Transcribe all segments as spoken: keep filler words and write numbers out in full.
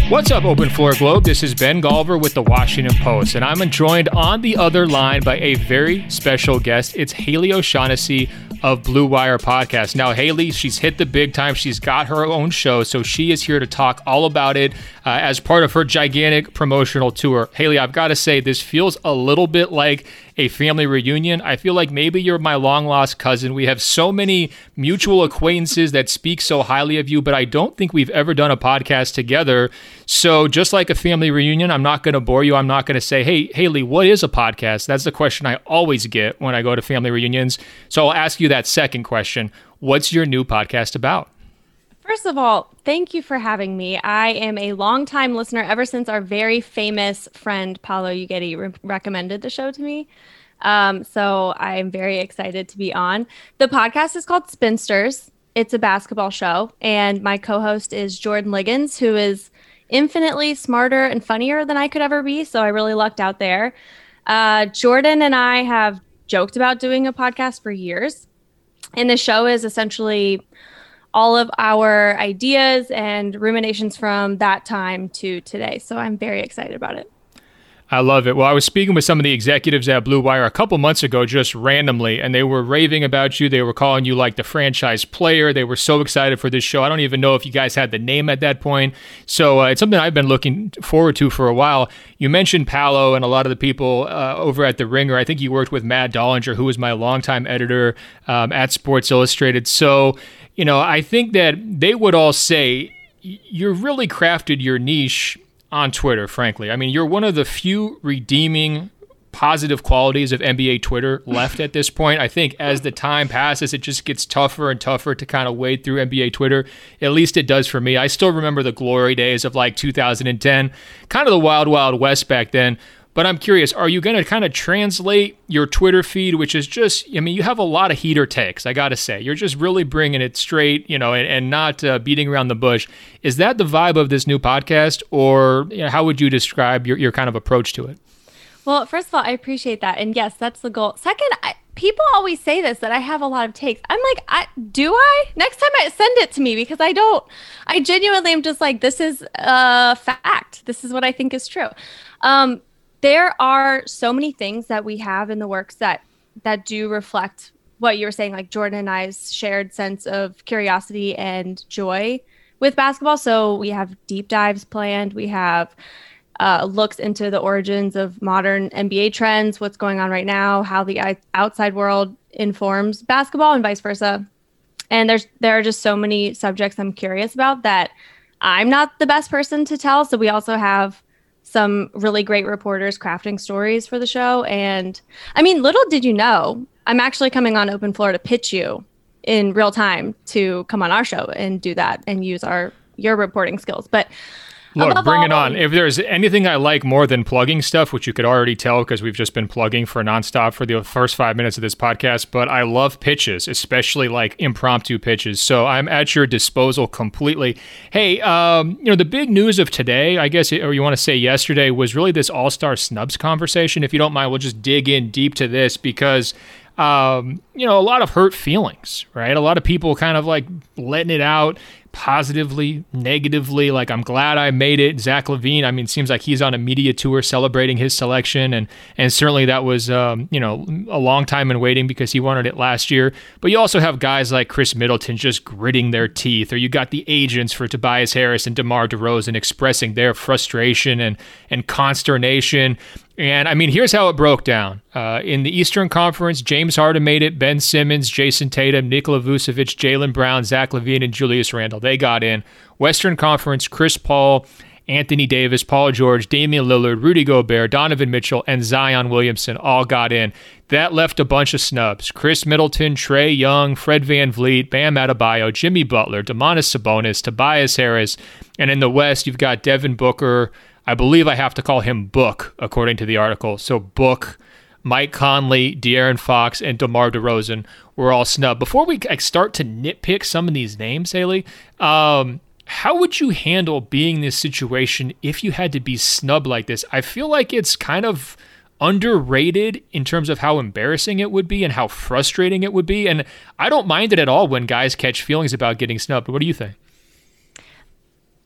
What's up, Open Floor Globe? This is Ben Golliver with the Washington Post, and I'm joined on the other line by a very special guest. It's Haley O'Shaughnessy of Blue Wire Podcast. Now, Haley, she's hit the big time. She's got her own show, so she is here to talk all about it uh, as part of her gigantic promotional tour. Haley, I've got to say, this feels a little bit like a family reunion. I feel like maybe you're my long-lost cousin. We have so many mutual acquaintances that speak so highly of you, but I don't think we've ever done a podcast together. So just like a family reunion, I'm not going to bore you. I'm not going to say, hey, Haley, what is a podcast? That's the question I always get when I go to family reunions. So I'll ask you that second question. What's your new podcast about? First of all, thank you for having me. I am a longtime listener ever since our very famous friend Paolo Uggetti re- recommended the show to me. Um, so I'm very excited to be on. The podcast is called Spinsters. It's a basketball show, and my co-host is Jordan Liggins, who is infinitely smarter and funnier than I could ever be. So I really lucked out there. Uh, Jordan and I have joked about doing a podcast for years, and the show is essentially all of our ideas and ruminations from that time to today. So I'm very excited about it. I love it. Well, I was speaking with some of the executives at Blue Wire a couple months ago, just randomly, and they were raving about you. They were calling you like the franchise player. They were so excited for this show. I don't even know if you guys had the name at that point. So uh, it's something I've been looking forward to for a while. You mentioned Paolo and a lot of the people uh, over at The Ringer. I think you worked with Matt Dollinger, who was my longtime editor um, at Sports Illustrated. So, you know, I think that they would all say you've really crafted your niche on Twitter, frankly. I mean, you're one of the few redeeming positive qualities of N B A Twitter left at this point. I think as the time passes, it just gets tougher and tougher to kind of wade through N B A Twitter. At least it does for me. I still remember the glory days of like two thousand ten, kind of the wild, wild west back then. But I'm curious, are you going to kind of translate your Twitter feed, which is just, I mean, you have a lot of heater takes, I got to say. You're just really bringing it straight, you know, and, and not uh, beating around the bush. Is that the vibe of this new podcast, or you know, how would you describe your, your kind of approach to it? Well, first of all, I appreciate that. And yes, that's the goal. Second, I, people always say this, that I have a lot of takes. I'm like, I, do I? Next time I send it to me, because I don't, I genuinely am just like, this is a fact. This is what I think is true. Um, There are so many things that we have in the works that that do reflect what you were saying, like Jordan and I's shared sense of curiosity and joy with basketball. So we have deep dives planned. We have uh, looks into the origins of modern N B A trends, what's going on right now, how the outside world informs basketball and vice versa. And there's there are just so many subjects I'm curious about that I'm not the best person to tell. So we also have some really great reporters crafting stories for the show. And I mean, little did you know, I'm actually coming on Open Floor to pitch you in real time to come on our show and do that and use our your reporting skills. But look, bring it on. If there's anything I like more than plugging stuff, which you could already tell because we've just been plugging for nonstop for the first five minutes of this podcast, but I love pitches, especially like impromptu pitches. So I'm at your disposal completely. Hey, um, you know, the big news of today, I guess, or you want to say yesterday, was really this All-Star Snubs conversation. If you don't mind, we'll just dig in deep to this because Um, you know, a lot of hurt feelings, right? A lot of people kind of like letting it out positively, negatively, like, I'm glad I made it. Zach LaVine, I mean, seems like he's on a media tour celebrating his selection, and and certainly that was, um, you know, a long time in waiting because he wanted it last year. But you also have guys like Chris Middleton just gritting their teeth, or you got the agents for Tobias Harris and DeMar DeRozan expressing their frustration and, and consternation. And I mean, here's how it broke down. Uh, in the Eastern Conference, James Harden made it, Ben Simmons, Jason Tatum, Nikola Vucevic, Jaylen Brown, Zach LaVine, and Julius Randle. They got in. Western Conference, Chris Paul, Anthony Davis, Paul George, Damian Lillard, Rudy Gobert, Donovan Mitchell, and Zion Williamson all got in. That left a bunch of snubs. Chris Middleton, Trae Young, Fred VanVleet, Bam Adebayo, Jimmy Butler, Domantas Sabonis, Tobias Harris. And in the West, you've got Devin Booker. I believe I have to call him Book, according to the article. So Book, Mike Conley, De'Aaron Fox, and DeMar DeRozan were all snubbed. Before we start to nitpick some of these names, Haley, um, how would you handle being in this situation if you had to be snubbed like this? I feel like it's kind of underrated in terms of how embarrassing it would be and how frustrating it would be. And I don't mind it at all when guys catch feelings about getting snubbed. What do you think?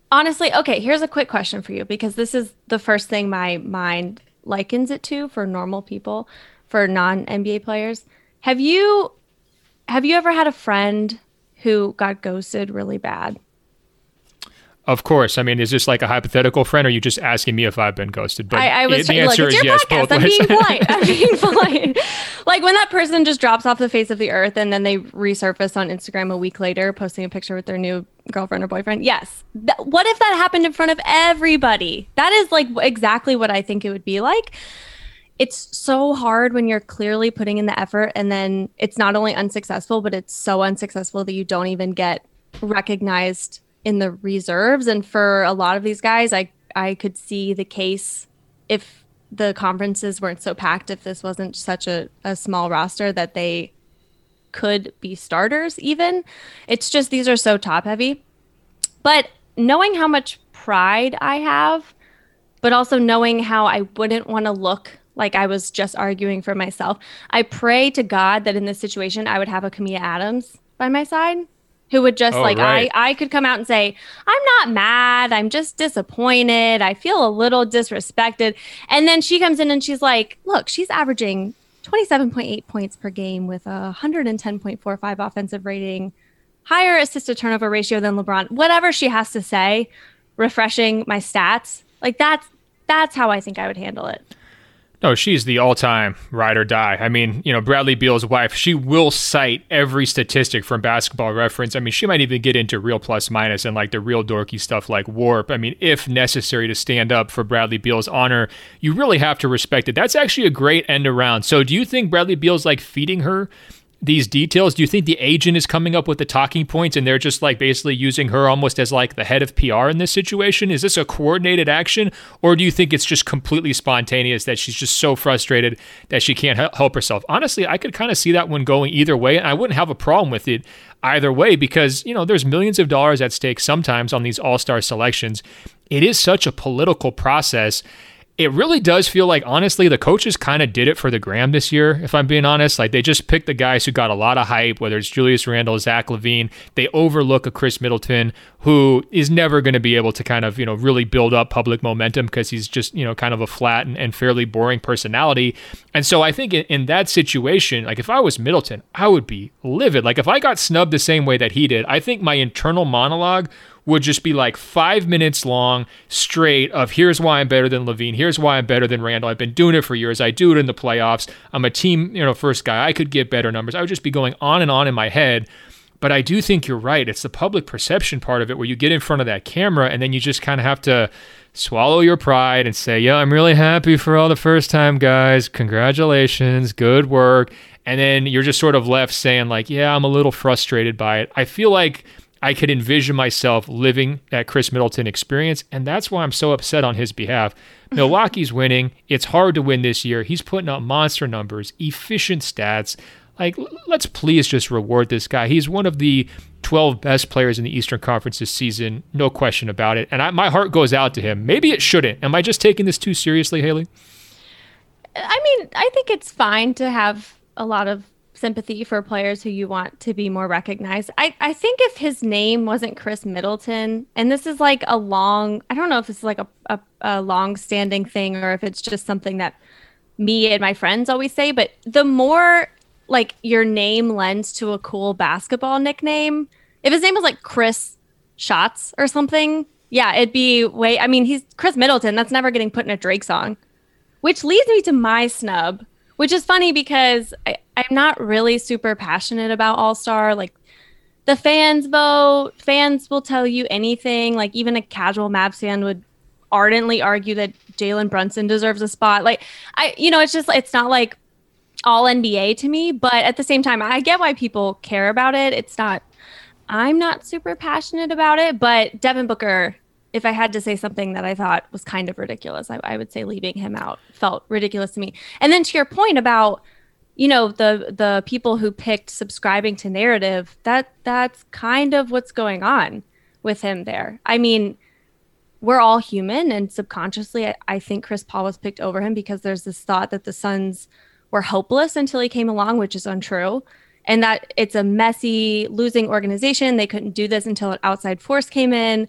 Honestly, okay, here's a quick question for you because this is the first thing my mind likens it to for normal people, for non-N B A players. Have you have you ever had a friend who got ghosted really bad? Of course. I mean, is this like a hypothetical friend, or are you just asking me if I've been ghosted? But I, I was the trying, answer look, it's is your yes, podcast. both I'm ways. being polite. I'm being polite. Like when that person just drops off the face of the earth and then they resurface on Instagram a week later, posting a picture with their new girlfriend or boyfriend. Yes. Th- what if that happened in front of everybody? That is like exactly what I think it would be like. It's so hard when you're clearly putting in the effort and then it's not only unsuccessful, but it's so unsuccessful that you don't even get recognized in the reserves. And for a lot of these guys, I I could see the case if the conferences weren't so packed, if this wasn't such a, a small roster that they could be starters even. It's just these are so top heavy. But knowing how much pride I have, but also knowing how I wouldn't want to look like I was just arguing for myself, I pray to God that in this situation, I would have a Camilla Adams by my side who would just Oh, like, right. I, I could come out and say, I'm not mad. I'm just disappointed. I feel a little disrespected. And then she comes in and she's like, look, she's averaging twenty-seven point eight points per game with a one hundred ten point four five offensive rating, higher assist to turnover ratio than LeBron, whatever she has to say, refreshing my stats. Like that's, that's how I think I would handle it. No, she's the all-time ride or die. I mean, you know, Bradley Beal's wife, she will cite every statistic from Basketball Reference. I mean, she might even get into real plus minus and like the real dorky stuff like WARP. I mean, if necessary to stand up for Bradley Beal's honor, you really have to respect it. That's actually a great end around. So do you think Bradley Beal's like feeding her these details? Do you think the agent is coming up with the talking points and they're just like basically using her almost as like the head of P R in this situation? Is this a coordinated action, or do you think it's just completely spontaneous that she's just so frustrated that she can't help herself? Honestly, I could kind of see that one going either way, and I wouldn't have a problem with it either way because, you know, there's millions of dollars at stake sometimes on these all-star selections. It is such a political process. It really does feel like, honestly, the coaches kind of did it for the gram this year, if I'm being honest. Like, they just picked the guys who got a lot of hype, whether it's Julius Randle, Zach LaVine. They overlook a Chris Middleton who is never going to be able to kind of, you know, really build up public momentum because he's just, you know, kind of a flat and, and fairly boring personality. And so I think in, in that situation, like if I was Middleton, I would be livid. Like if I got snubbed the same way that he did, I think my internal monologue would just be like five minutes long straight of here's why I'm better than LaVine. Here's why I'm better than Randall. I've been doing it for years. I do it in the playoffs. I'm a team, you know, first guy. I could get better numbers. I would just be going on and on in my head. But I do think you're right. It's the public perception part of it where you get in front of that camera and then you just kind of have to swallow your pride and say, yeah, I'm really happy for all the first time guys. Congratulations. Good work. And then you're just sort of left saying like, yeah, I'm a little frustrated by it. I feel like I could envision myself living that Chris Middleton experience, and that's why I'm so upset on his behalf. Milwaukee's winning. It's hard to win this year. He's putting up monster numbers, efficient stats. Like, let's please just reward this guy. He's one of the twelve best players in the Eastern Conference this season, no question about it. And I, my heart goes out to him. Maybe it shouldn't. Am I just taking this too seriously, Haley? I mean, I think it's fine to have a lot of sympathy for players who you want to be more recognized. I, I think if his name wasn't Chris Middleton, and this is like a long, I don't know if this is like a, a, a long-standing thing or if it's just something that me and my friends always say, but the more like your name lends to a cool basketball nickname, if his name was like Chris Shots or something, yeah, it'd be way, I mean, he's Chris Middleton. That's never getting put in a Drake song, which leads me to my snub, which is funny because I, I'm not really super passionate about All-Star. Like the fans vote, fans will tell you anything. Like even a casual Mavs fan would ardently argue that Jalen Brunson deserves a spot. Like I, you know, it's just, it's not like all N B A to me, but at the same time, I get why people care about it. It's not, I'm not super passionate about it, but Devin Booker, if I had to say something that I thought was kind of ridiculous, I, I would say leaving him out felt ridiculous to me. And then to your point about, you know, the the people who picked subscribing to narrative, that that's kind of what's going on with him there. I mean, we're all human, and subconsciously, I, I think Chris Paul was picked over him because there's this thought that the Suns were hopeless until he came along, which is untrue. And that it's a messy, losing organization. They couldn't do this until an outside force came in.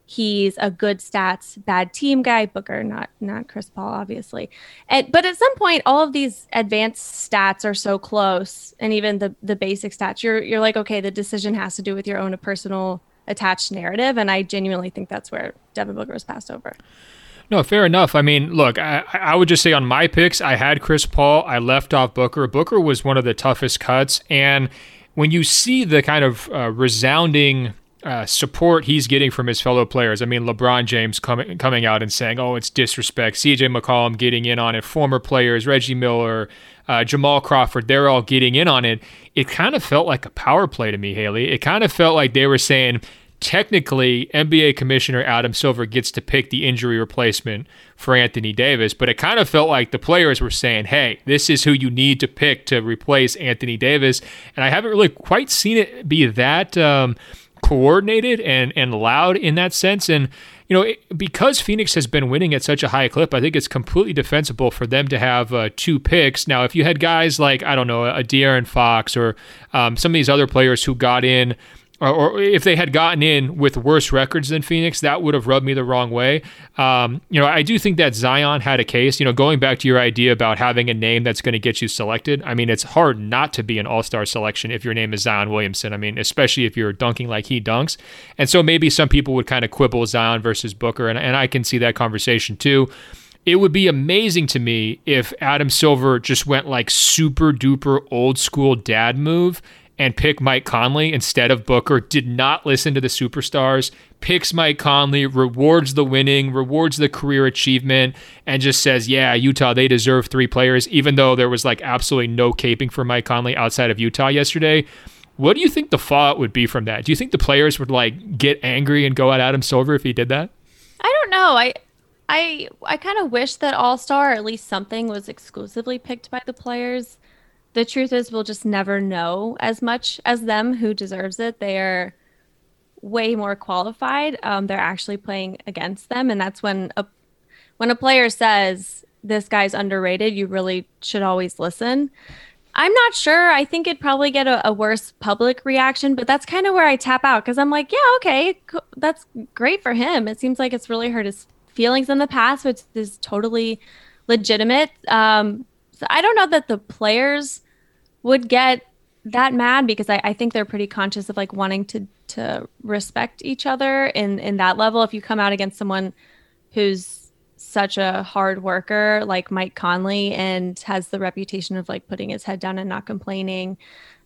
he's a good stats, bad team guy. Booker, not not Chris Paul, obviously. And, but at some point, all of these advanced stats are so close, and even the the basic stats, you're you're like, okay, the decision has to do with your own personal attached narrative, and I genuinely think that's where Devin Booker was passed over. No, fair enough. I mean, look, I, I would just say on my picks, I had Chris Paul. I left off Booker. Booker was one of the toughest cuts. And when you see the kind of uh, resounding uh, support he's getting from his fellow players, I mean, LeBron James coming coming out and saying, oh, it's disrespect. C J McCollum getting in on it. Former players, Reggie Miller, uh, Jamal Crawford, they're all getting in on it. It kind of felt like a power play to me, Haley. It kind of felt like they were saying, technically, N B A Commissioner Adam Silver gets to pick the injury replacement for Anthony Davis, but it kind of felt like the players were saying, hey, this is who you need to pick to replace Anthony Davis. And I haven't really quite seen it be that um, coordinated and, and loud in that sense. And, you know, it, because Phoenix has been winning at such a high clip, I think it's completely defensible for them to have uh, two picks. Now, if you had guys like, I don't know, a De'Aaron Fox or um, some of these other players who got in, Or, or if they had gotten in with worse records than Phoenix, that would have rubbed me the wrong way. Um, you know, I do think that Zion had a case. You know, going back to your idea about having a name that's going to get you selected, I mean, it's hard not to be an all-star selection if your name is Zion Williamson. I mean, especially if you're dunking like he dunks. And so maybe some people would kind of quibble Zion versus Booker, and, and I can see that conversation too. It would be amazing to me if Adam Silver just went like super duper old school dad move and pick Mike Conley instead of Booker, did not listen to the superstars, picks Mike Conley, rewards the winning, rewards the career achievement, and just says, yeah, Utah, they deserve three players, even though there was like absolutely no caping for Mike Conley outside of Utah yesterday. What do you think the fallout would be from that? Do you think the players would like get angry and go at Adam Silver if he did that? I don't know. I I I kind of wish that All-Star, or at least something, was exclusively picked by the players. The truth is, we'll just never know as much as them who deserves it. They are way more qualified. Um, they're actually playing against them, and that's when a when a player says this guy's underrated, you really should always listen. I'm not sure. I think it'd probably get a, a worse public reaction, but that's kind of where I tap out, because I'm like, yeah, okay, that's great for him. It seems like it's really hurt his feelings in the past, which is totally legitimate. Um, so I don't know that the players would get that mad, because I, I think they're pretty conscious of like wanting to to respect each other in in that level. If you come out against someone who's such a hard worker like Mike Conley and has the reputation of like putting his head down and not complaining,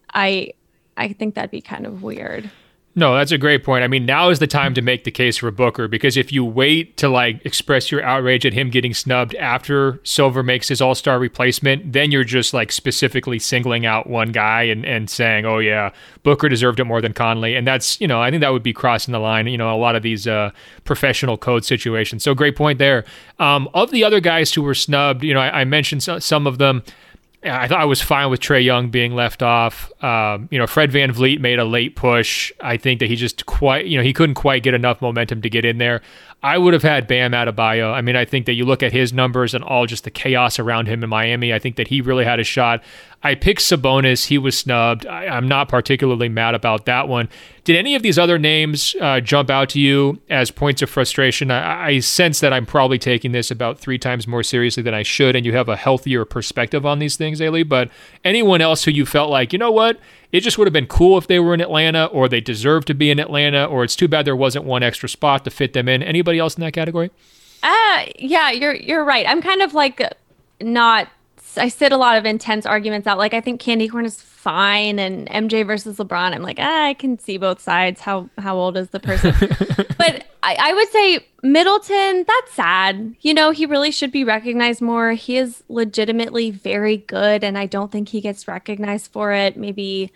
I I think that'd be kind of weird. No, that's a great point. I mean, now is the time to make the case for Booker, because if you wait to like express your outrage at him getting snubbed after Silver makes his all-star replacement, then you're just like specifically singling out one guy and, and saying, oh yeah, Booker deserved it more than Conley. And that's, you know, I think that would be crossing the line, you know, a lot of these uh, professional code situations. So great point there. Um, of the other guys who were snubbed, you know, I, I mentioned so, some of them. I thought I was fine with Trae Young being left off. Um, you know, Fred VanVleet made a late push. I think that he just quite, you know, he couldn't quite get enough momentum to get in there. I would have had Bam Adebayo. I mean, I think that you look at his numbers and all just the chaos around him in Miami, I think that he really had a shot. I picked Sabonis. He was snubbed. I, I'm not particularly mad about that one. Did any of these other names uh, jump out to you as points of frustration? I, I sense that I'm probably taking this about three times more seriously than I should, and you have a healthier perspective on these things, Ailey. But anyone else who you felt like, you know what, it just would have been cool if they were in Atlanta, or they deserve to be in Atlanta, or it's too bad there wasn't one extra spot to fit them in. Anybody else in that category? Uh, yeah, you're you're right. I'm kind of like not. I sit a lot of intense arguments out. Like, I think Candy Corn is fine, and M J versus LeBron, I'm like, ah, I can see both sides. How how old is the person? But I, I would say Middleton, that's sad. You know, he really should be recognized more. He is legitimately very good, and I don't think he gets recognized for it. Maybe,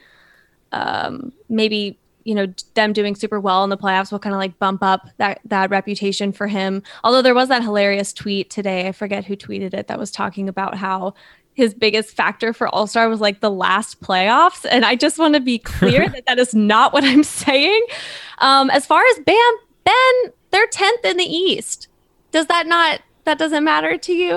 um, maybe you know, them doing super well in the playoffs will kind of like bump up that that reputation for him. Although there was that hilarious tweet today, I forget who tweeted it, that was talking about how his biggest factor for All-Star was like the last playoffs. And I just want to be clear that that is not what I'm saying. Um, as far as Bam, Ben, they're tenth in the East. Does that not, that doesn't matter to you?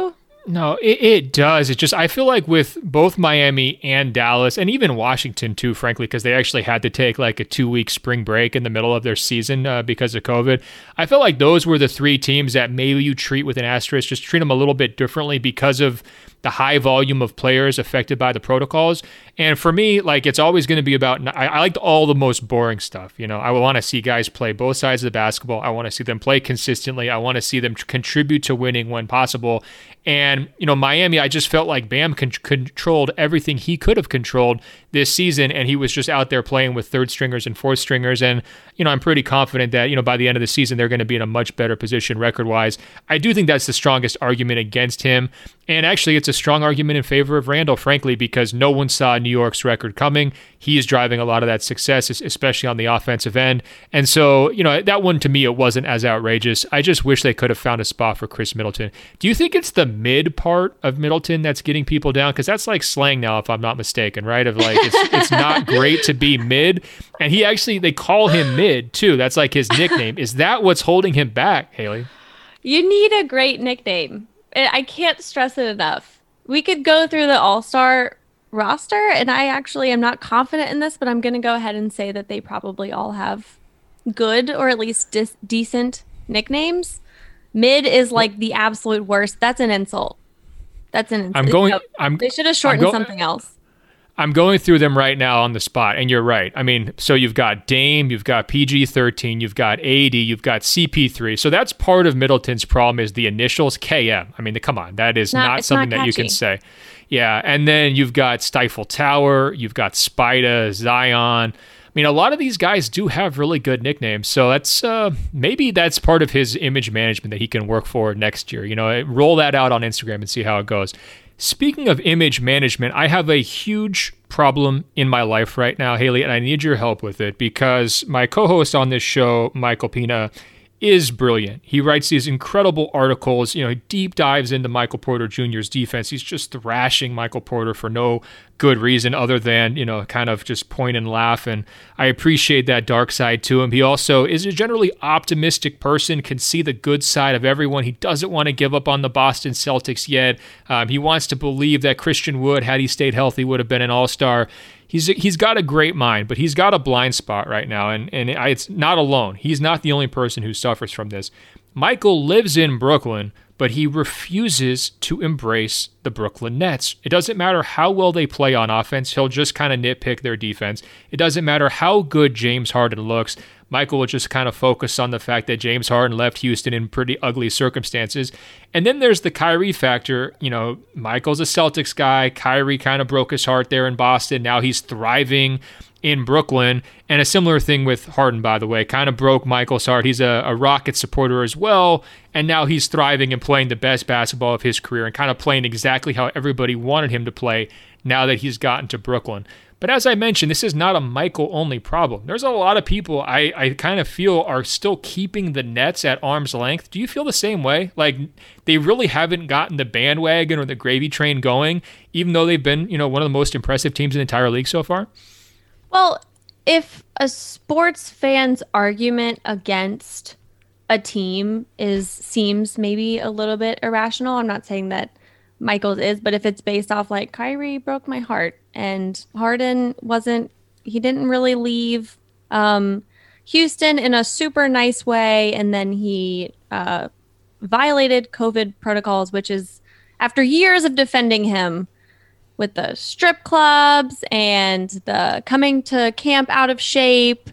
No, it, it does. It just, I feel like with both Miami and Dallas, and even Washington too, frankly, because they actually had to take like a two week spring break in the middle of their season uh, because of COVID. I feel like those were the three teams that maybe you treat with an asterisk, just treat them a little bit differently because of the high volume of players affected by the protocols. And for me, like, it's always going to be about, I, I like all the most boring stuff. You know, I want to see guys play both sides of the basketball. I want to see them play consistently. I want to see them contribute to winning when possible. And, you know, Miami, I just felt like Bam con- controlled everything he could have controlled this season, and he was just out there playing with third stringers and fourth stringers. And, you know, I'm pretty confident that, you know, by the end of the season, they're going to be in a much better position record-wise. I do think that's the strongest argument against him. And actually, it's a strong argument in favor of Randall, frankly, because no one saw New York's record coming. He is driving a lot of that success, especially on the offensive end. And so, you know, that one, to me, it wasn't as outrageous. I just wish they could have found a spot for Chris Middleton. Do you think it's the mid part of Middleton that's getting people down? Because that's like slang now, if I'm not mistaken, right? Of like, it's, it's not great to be mid. And he actually, they call him mid, too. That's like his nickname. Is that what's holding him back, Haley? You need a great nickname. I can't stress it enough. We could go through the all-star roster, and I actually am not confident in this, but I'm going to go ahead and say that they probably all have good or at least dis- decent nicknames. Mid is like the absolute worst. That's an insult. That's an insult. I'm going. No, I'm, they should have shortened go- something else. I'm going through them right now on the spot, and you're right. I mean, so you've got Dame, you've got P G thirteen, you've got A D, you've got C P three. So that's part of Middleton's problem is the initials K M. I mean, come on, that is not, not something not that you can say. Yeah, and then you've got Stifle Tower, you've got Spida, Zion. I mean, a lot of these guys do have really good nicknames, so that's uh, maybe that's part of his image management that he can work for next year. You know, roll that out on Instagram and see how it goes. Speaking of image management, I have a huge problem in my life right now, Haley, and I need your help with it because my co-host on this show, Michael Pina, is brilliant. He writes these incredible articles, you know, he deep dives into Michael Porter Junior's defense. He's just thrashing Michael Porter for no good reason other than, you know, kind of just point and laugh. And I appreciate that dark side to him. He also is a generally optimistic person, can see the good side of everyone. He doesn't want to give up on the Boston Celtics yet. Um, he wants to believe that Christian Wood, had he stayed healthy, would have been an all-star. He's he's got a great mind, but he's got a blind spot right now, and, and it's not alone. He's not the only person who suffers from this. Michael lives in Brooklyn, but he refuses to embrace the Brooklyn Nets. It doesn't matter how well they play on offense. He'll just kind of nitpick their defense. It doesn't matter how good James Harden looks. Michael will just kind of focus on the fact that James Harden left Houston in pretty ugly circumstances. And then there's the Kyrie factor. You know, Michael's a Celtics guy. Kyrie kind of broke his heart there in Boston. Now he's thriving in Brooklyn. And a similar thing with Harden, by the way, kind of broke Michael's heart. He's a, a Rockets supporter as well. And now he's thriving and playing the best basketball of his career and kind of playing exactly how everybody wanted him to play now that he's gotten to Brooklyn. But as I mentioned, this is not a Michael-only problem. There's a lot of people I, I kind of feel are still keeping the Nets at arm's length. Do you feel the same way? Like, they really haven't gotten the bandwagon or the gravy train going, even though they've been, you know, one of the most impressive teams in the entire league so far? Well, if a sports fan's argument against a team is seems maybe a little bit irrational, I'm not saying that Michael's is, but if it's based off like Kyrie broke my heart and Harden wasn't, he didn't really leave um, Houston in a super nice way, and then he uh, violated COVID protocols, which is after years of defending him with the strip clubs and the coming to camp out of shape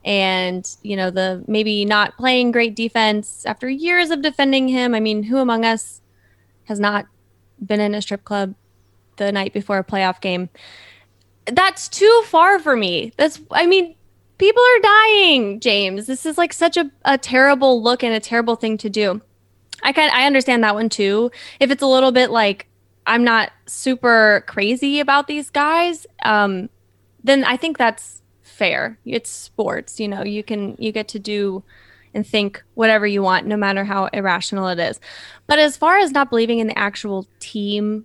and, you know, the maybe not playing great defense after years of defending him. I mean, who among us has not been in a strip club the night before a playoff game? That's too far for me. That's, I mean, people are dying, James. This is like such a, a terrible look and a terrible thing to do. I kind I understand that one too. If it's a little bit like, I'm not super crazy about these guys, um, then I think that's fair. It's sports, you know, you can, you get to do and think whatever you want, no matter how irrational it is. But as far as not believing in the actual team,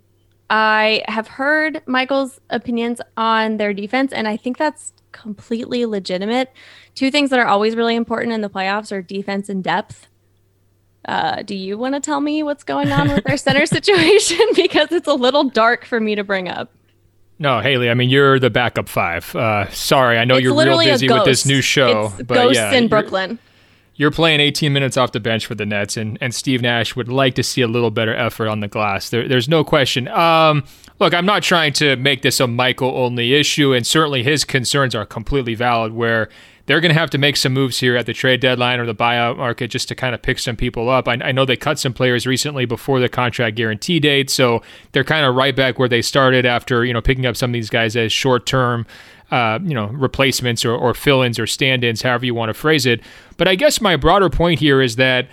I have heard Michael's opinions on their defense, and I think that's completely legitimate. Two things that are always really important in the playoffs are defense and depth. Uh, do you want to tell me what's going on with our center situation? Because it's a little dark for me to bring up. No, Haley, I mean, you're the backup five. Uh, sorry, I know it's you're real busy with this new show. It's but ghosts yeah, in Brooklyn. You're playing eighteen minutes off the bench for the Nets, and, and Steve Nash would like to see a little better effort on the glass. There, there's no question. Um, look, I'm not trying to make this a Michael-only issue, and certainly his concerns are completely valid, where they're going to have to make some moves here at the trade deadline or the buyout market just to kind of pick some people up. I, I know they cut some players recently before the contract guarantee date, so they're kind of right back where they started after, you know, picking up some of these guys as short-term Uh, you know, replacements or, or fill-ins or stand-ins, however you want to phrase it. But I guess my broader point here is that,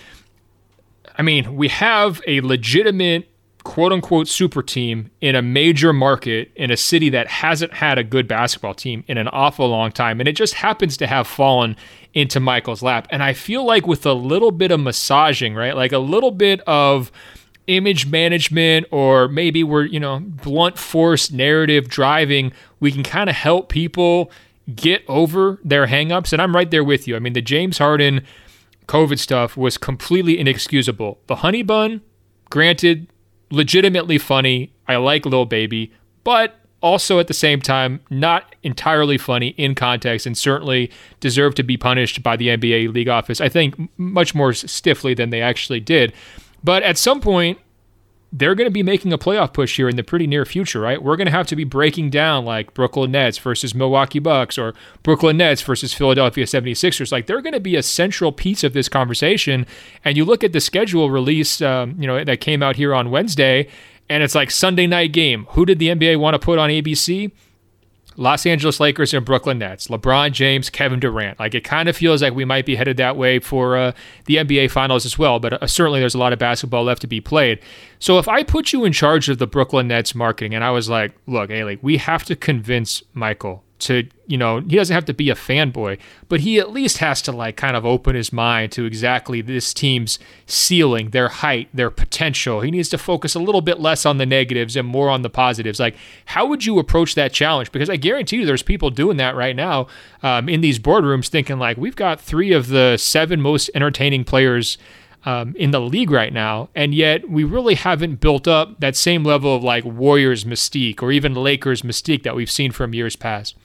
I mean, we have a legitimate quote-unquote super team in a major market in a city that hasn't had a good basketball team in an awful long time, and it just happens to have fallen into Michael's lap. And I feel like with a little bit of massaging, right, like a little bit of image management, or maybe we're, you know, blunt force narrative driving, we can kind of help people get over their hangups. And I'm right there with you. I mean, the James Harden COVID stuff was completely inexcusable. The honey bun, granted, legitimately funny. I like Lil Baby, but also at the same time, not entirely funny in context, and certainly deserve to be punished by the N B A league office, I think, much more stiffly than they actually did. But at some point, they're going to be making a playoff push here in the pretty near future, right? We're going to have to be breaking down like Brooklyn Nets versus Milwaukee Bucks, or Brooklyn Nets versus Philadelphia seventy-sixers. Like, they're going to be a central piece of this conversation. And you look at the schedule release, um, you know, that came out here on Wednesday, and it's like Sunday night game. Who did the N B A want to put on A B C? Los Angeles Lakers and Brooklyn Nets, LeBron James, Kevin Durant. Like, it kind of feels like we might be headed that way for uh, the N B A Finals as well, but uh, certainly there's a lot of basketball left to be played. So if I put you in charge of the Brooklyn Nets marketing, and I was like, look, Haley, we have to convince Michael to, you know, he doesn't have to be a fanboy, but he at least has to like kind of open his mind to exactly this team's ceiling, their height, their potential. He needs to focus a little bit less on the negatives and more on the positives. Like, how would you approach that challenge? Because I guarantee you there's people doing that right now um, in these boardrooms thinking like, we've got three of the seven most entertaining players Um, in the league right now, and yet we really haven't built up that same level of like Warriors mystique or even Lakers mystique that we've seen from years past.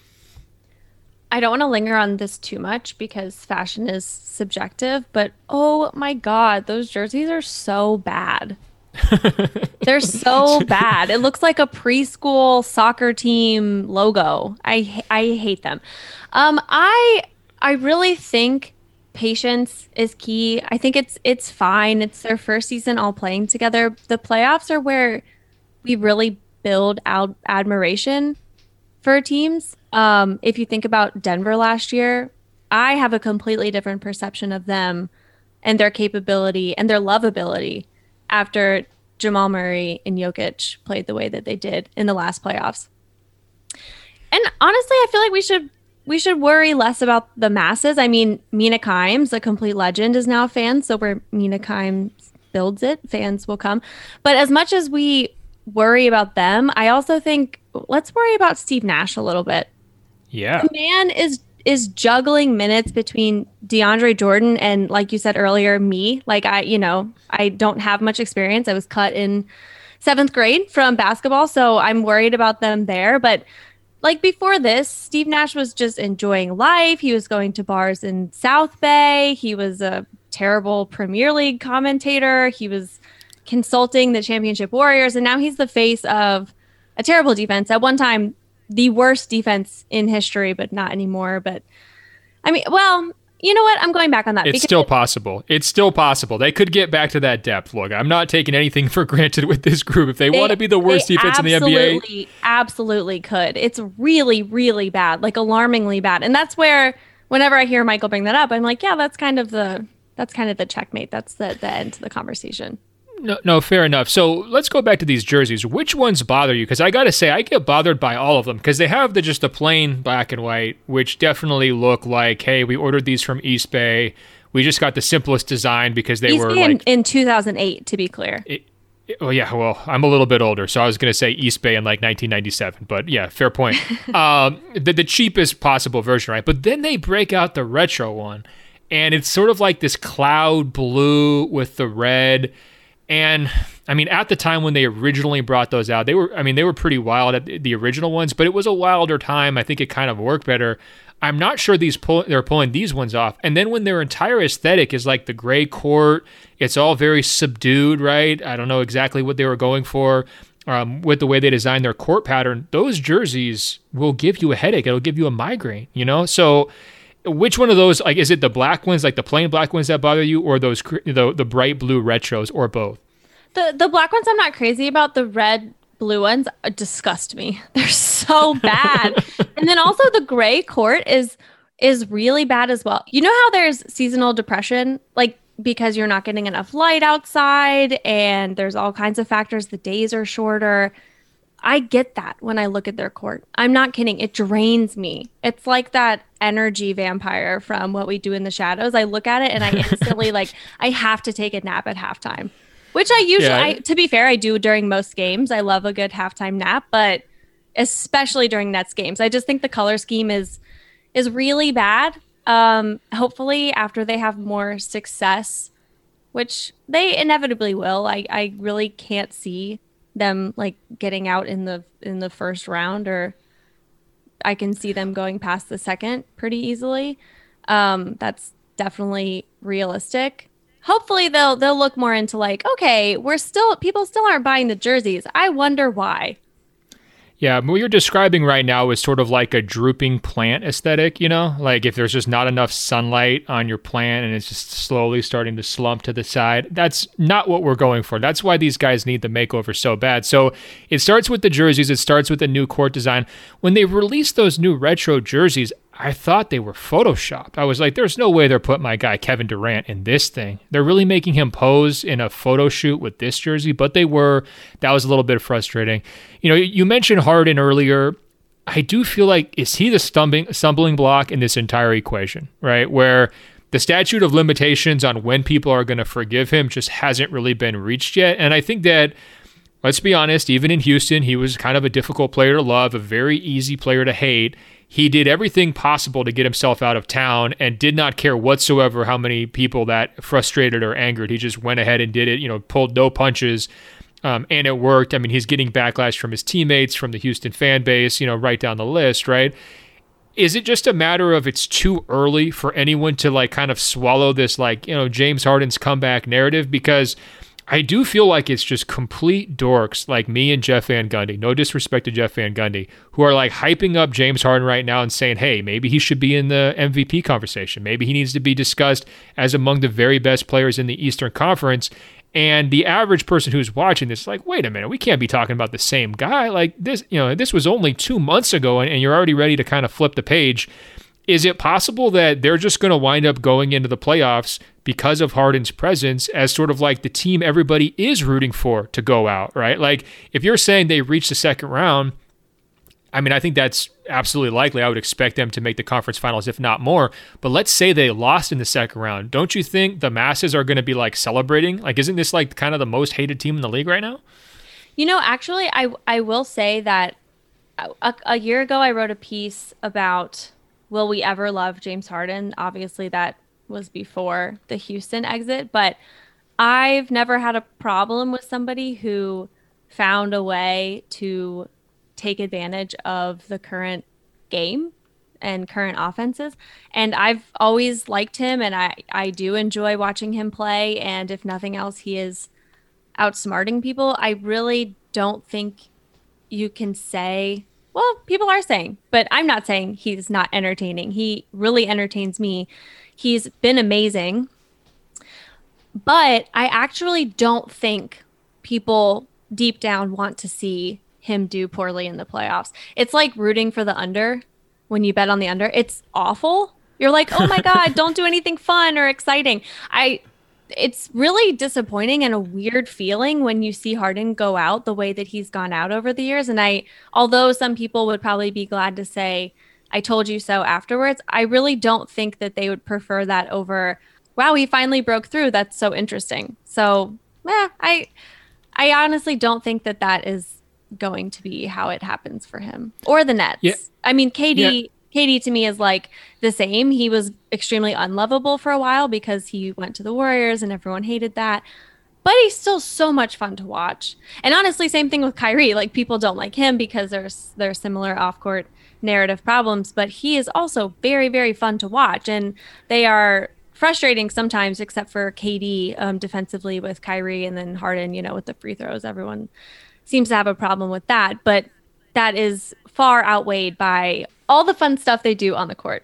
I don't want to linger on this too much because fashion is subjective, but oh my God, those jerseys are so bad. They're so bad. It looks like a preschool soccer team logo. I I hate them. Um, I I really think patience is key. I think it's it's fine. It's their first season all playing together. The playoffs are where we really build out admiration for teams. Um, if you think about Denver last year, I have a completely different perception of them and their capability and their lovability after Jamal Murray and Jokic played the way that they did in the last playoffs. And honestly, I feel like we should we should worry less about the masses. I mean, Mina Kimes, a complete legend, is now a fan. So where Mina Kimes builds it, fans will come. But as much as we worry about them, I also think let's worry about Steve Nash a little bit. Yeah. The man is is juggling minutes between DeAndre Jordan and, like you said earlier, me. Like, I, you know, I don't have much experience. I was cut in seventh grade from basketball, so I'm worried about them there. But like before this, Steve Nash was just enjoying life. He was going to bars in South Bay. He was a terrible Premier League commentator. He was consulting the championship Warriors, and now he's the face of a terrible defense. At one time, the worst defense in history, but not anymore. But I mean, well, you know what? I'm going back on that. It's still possible. It's still possible. They could get back to that depth. Look, I'm not taking anything for granted with this group. If they, they want to be the worst defense in the N B A. Absolutely, absolutely could. It's really, really bad, like alarmingly bad. And that's where whenever I hear Michael bring that up, I'm like, yeah, that's kind of the that's kind of the checkmate. That's the, the end to the conversation. No, no, fair enough. So let's go back to these jerseys. Which ones bother you? Because I got to say, I get bothered by all of them because they have the just the plain black and white, which definitely look like, hey, we ordered these from East Bay. We just got the simplest design because they East were Bay like in, in two thousand eight, to be clear. It, it, oh yeah, well, I'm a little bit older, so I was going to say East Bay in like nineteen ninety-seven, but yeah, fair point. um, the, the cheapest possible version, right? But then they break out the retro one. And it's sort of like this cloud blue with the red. And I mean, at the time when they originally brought those out, they were, I mean, they were pretty wild at the original ones, but it was a wilder time. I think it kind of worked better. I'm not sure these pull, they're pulling these ones off. And then when their entire aesthetic is like the gray court, it's all very subdued, right? I don't know exactly what they were going for um, with the way they designed their court pattern. Those jerseys will give you a headache. It'll give you a migraine, you know? So which one of those, like, is it the black ones, like the plain black ones that bother you, or those the the bright blue retros, or both? The the black ones I'm not crazy about. The red blue ones disgust me. They're so bad. And then also the gray court is is really bad as well. You know how there's seasonal depression, like because you're not getting enough light outside and there's all kinds of factors. The days are shorter. I get that when I look at their court. I'm not kidding. It drains me. It's like that energy vampire from What We Do in the Shadows. I look at it and I instantly like, I have to take a nap at halftime, which I usually, yeah. I, to be fair, I do during most games. I love a good halftime nap, but especially during Nets games. I just think the color scheme is, is really bad. Um, hopefully after they have more success, which they inevitably will, I, I really can't see them like getting out in the in the first round, or I can see them going past the second pretty easily. Um, that's definitely realistic. Hopefully they'll they'll look more into like, okay, we're still people still aren't buying the jerseys. I wonder why. Yeah, what you're describing right now is sort of like a drooping plant aesthetic, you know? Like if there's just not enough sunlight on your plant and it's just slowly starting to slump to the side. That's not what we're going for. That's why these guys need the makeover so bad. So it starts with the jerseys. It starts with the new court design. When they released those new retro jerseys, I thought they were photoshopped. I was like, there's no way they're putting my guy Kevin Durant in this thing. They're really making him pose in a photo shoot with this jersey, but they were. That was a little bit frustrating. You know, you mentioned Harden earlier. I do feel like, is he the stumbling, stumbling block in this entire equation, right? Where the statute of limitations on when people are going to forgive him just hasn't really been reached yet. And I think that, let's be honest, even in Houston, he was kind of a difficult player to love, a very easy player to hate. He did everything possible to get himself out of town and did not care whatsoever how many people that frustrated or angered. He just went ahead and did it, you know, pulled no punches, um, and it worked. I mean, he's getting backlash from his teammates, from the Houston fan base, you know, right down the list, right? Is it just a matter of it's too early for anyone to like kind of swallow this, like, you know, James Harden's comeback narrative? Because I do feel like it's just complete dorks like me and Jeff Van Gundy, no disrespect to Jeff Van Gundy, who are like hyping up James Harden right now and saying, hey, maybe he should be in the M V P conversation. Maybe he needs to be discussed as among the very best players in the Eastern Conference. And the average person who's watching this is like, wait a minute, we can't be talking about the same guy. Like this, you know, this was only two months ago and, and you're already ready to kind of flip the page. Is it possible that they're just going to wind up going into the playoffs because of Harden's presence as sort of like the team everybody is rooting for to go out, right? Like if you're saying they reached the second round, I mean, I think that's absolutely likely. I would expect them to make the conference finals, if not more. But let's say they lost in the second round. Don't you think the masses are going to be like celebrating? Like, isn't this like kind of the most hated team in the league right now? You know, actually, I, I will say that a, a year ago, I wrote a piece about, will we ever love James Harden? Obviously, that was before the Houston exit, but I've never had a problem with somebody who found a way to take advantage of the current game and current offenses. And I've always liked him, and I, I do enjoy watching him play. And if nothing else, he is outsmarting people. I really don't think you can say, well, people are saying, but I'm not saying he's not entertaining. He really entertains me. He's been amazing. But I actually don't think people deep down want to see him do poorly in the playoffs. It's like rooting for the under when you bet on the under. It's awful. You're like, oh my God, don't do anything fun or exciting. I It's really disappointing and a weird feeling when you see Harden go out the way that he's gone out over the years. And I, although some people would probably be glad to say, I told you so afterwards, I really don't think that they would prefer that over, wow, he finally broke through. That's so interesting. So, yeah, I, I honestly don't think that that is going to be how it happens for him or the Nets. Yeah. I mean, K D, yeah. K D to me is like the same. He was extremely unlovable for a while because he went to the Warriors and everyone hated that. But he's still so much fun to watch. And honestly, same thing with Kyrie. Like, people don't like him because there's there's similar off-court narrative problems, but he is also very, very fun to watch. And they are frustrating sometimes, except for K D um, defensively with Kyrie, and then Harden, you know, with the free throws. Everyone seems to have a problem with that. But that is far outweighed by all the fun stuff they do on the court.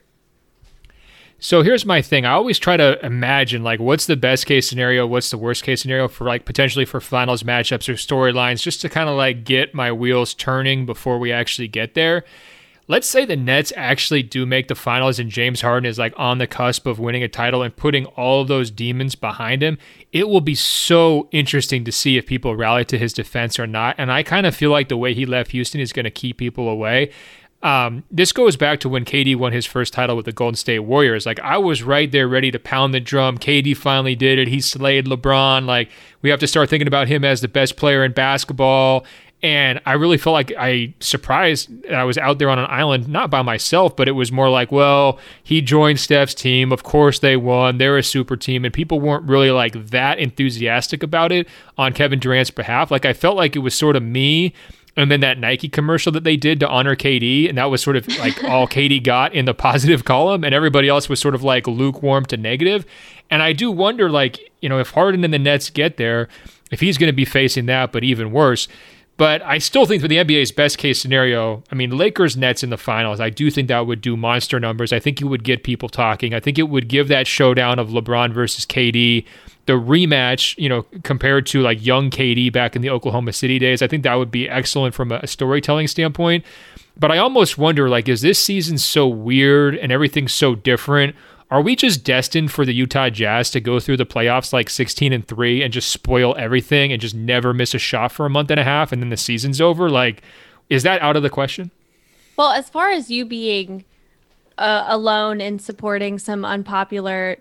So here's my thing. I always try to imagine, like, what's the best case scenario, what's the worst case scenario for, like, potentially for finals matchups or storylines, just to kind of, like, get my wheels turning before we actually get there. Let's say the Nets actually do make the finals and James Harden is, like, on the cusp of winning a title and putting all of those demons behind him. It will be so interesting to see if people rally to his defense or not. And I kind of feel like the way he left Houston is going to keep people away. Um, this goes back to when K D won his first title with the Golden State Warriors. Like, I was right there ready to pound the drum. K D finally did it. He slayed LeBron. Like, we have to start thinking about him as the best player in basketball. And I really felt like I surprised I was out there on an island, not by myself, but it was more like, well, he joined Steph's team. Of course they won. They're a super team. And people weren't really like that enthusiastic about it on Kevin Durant's behalf. Like, I felt like it was sort of me and then that Nike commercial that they did to honor K D, and that was sort of like all K D got in the positive column, and everybody else was sort of like lukewarm to negative. And I do wonder, like, you know, if Harden and the Nets get there, if he's going to be facing that, but even worse. But I still think for the N B A's best case scenario, I mean, Lakers Nets in the finals, I do think that would do monster numbers. I think it would get people talking. I think it would give that showdown of LeBron versus K D, the rematch, you know, compared to like young K D back in the Oklahoma City days. I think that would be excellent from a storytelling standpoint. But I almost wonder, like, is this season so weird and everything's so different? Are we just destined for the Utah Jazz to go through the playoffs like sixteen and three and just spoil everything and just never miss a shot for a month and a half and then the season's over? Like, is that out of the question? Well, as far as you being uh, alone in supporting some unpopular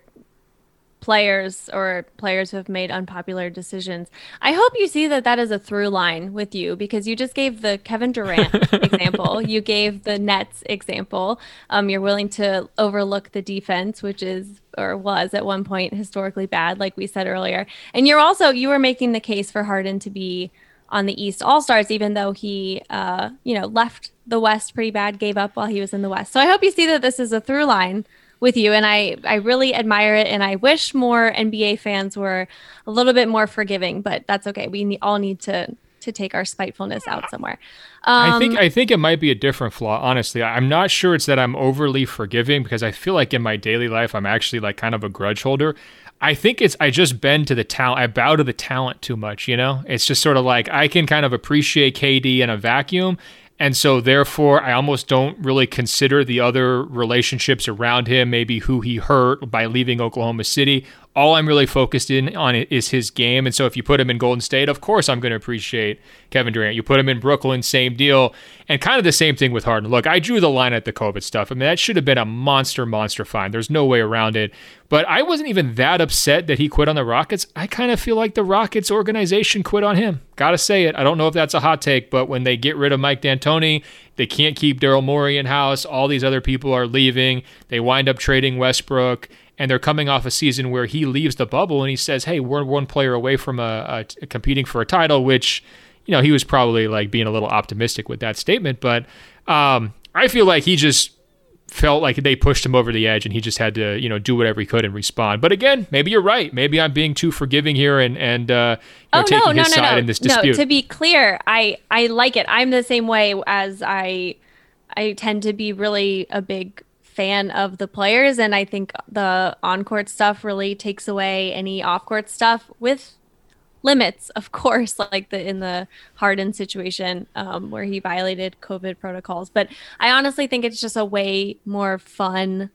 players or players who have made unpopular decisions, I hope you see that that is a through line with you, because you just gave the Kevin Durant example. You gave the Nets example. Um, you're willing to overlook the defense, which is or was at one point historically bad, like we said earlier. And you're also, you were making the case for Harden to be on the East All-Stars, even though he, uh, you know, left the West pretty bad, gave up while he was in the West. So I hope you see that this is a through line with you, and I, I really admire it, and I wish more N B A fans were a little bit more forgiving, but that's okay. We need, all need to to take our spitefulness out somewhere. Um, I think I think it might be a different flaw, honestly. I'm not sure it's that I'm overly forgiving, because I feel like in my daily life I'm actually like kind of a grudge holder. I think it's I just bend to the talent. I bow to the talent too much, you know? It's just sort of like I can kind of appreciate K D in a vacuum. And so therefore, I almost don't really consider the other relationships around him, maybe who he hurt by leaving Oklahoma City. All I'm really focused in on is his game. And so if you put him in Golden State, of course I'm going to appreciate Kevin Durant. You put him in Brooklyn, same deal. And kind of the same thing with Harden. Look, I drew the line at the COVID stuff. I mean, that should have been a monster, monster fine. There's no way around it. But I wasn't even that upset that he quit on the Rockets. I kind of feel like the Rockets organization quit on him. Gotta say it. I don't know if that's a hot take, but when they get rid of Mike D'Antoni, they can't keep Daryl Morey in-house. All these other people are leaving. They wind up trading Westbrook. And they're coming off a season where he leaves the bubble and he says, hey, we're one player away from a, a competing for a title, which, you know, he was probably like being a little optimistic with that statement. But um, I feel like he just felt like they pushed him over the edge and he just had to, you know, do whatever he could and respond. But again, maybe you're right. Maybe I'm being too forgiving here and, and uh, you know, oh, taking no, no, his no, side no. in this dispute. No, to be clear, I, I like it. I'm the same way, as I I tend to be really a big fan of the players, and I think the on-court stuff really takes away any off-court stuff, with limits, of course, like the in the Harden situation um, where he violated COVID protocols. But I honestly think it's just a way more fun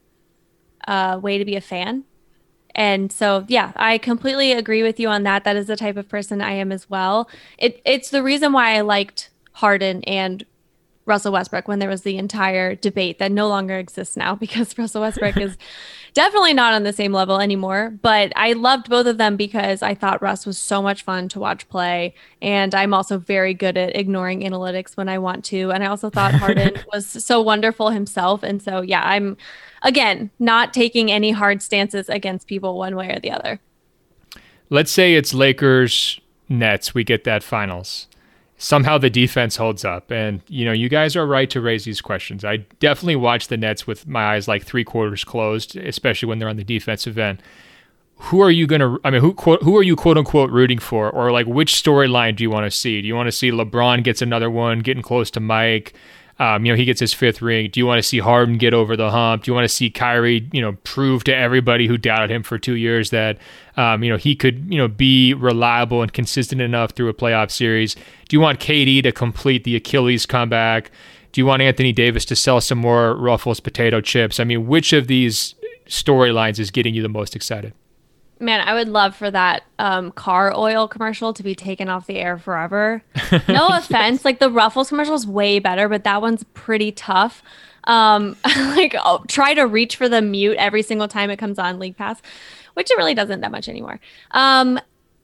uh, way to be a fan. And so, yeah, I completely agree with you on that. That is the type of person I am as well. It it's the reason why I liked Harden and Russell Westbrook when there was the entire debate that no longer exists now because Russell Westbrook is definitely not on the same level anymore. But I loved both of them because I thought Russ was so much fun to watch play. And I'm also very good at ignoring analytics when I want to. And I also thought Harden was so wonderful himself. And so, yeah, I'm, again, not taking any hard stances against people one way or the other. Let's say it's Lakers Nets. We get that finals. Somehow the defense holds up. And, you know, you guys are right to raise these questions. I definitely watch the Nets with my eyes like three quarters closed, especially when they're on the defensive end. Who are you going to, I mean, who quote, who are you quote unquote rooting for? Or like which storyline do you want to see? Do you want to see LeBron gets another one, getting close to Mike? Um, you know, he gets his fifth ring. Do you want to see Harden get over the hump? Do you want to see Kyrie, you know, prove to everybody who doubted him for two years that, um, you know, he could, you know, be reliable and consistent enough through a playoff series? Do you want K D to complete the Achilles comeback? Do you want Anthony Davis to sell some more Ruffles potato chips? I mean, which of these storylines is getting you the most excited? Man, I would love for that um, car oil commercial to be taken off the air forever. No offense, like the Ruffles commercial is way better, but that one's pretty tough. Um, like oh, try to reach for the mute every single time it comes on League Pass, which it really doesn't that much anymore. Um,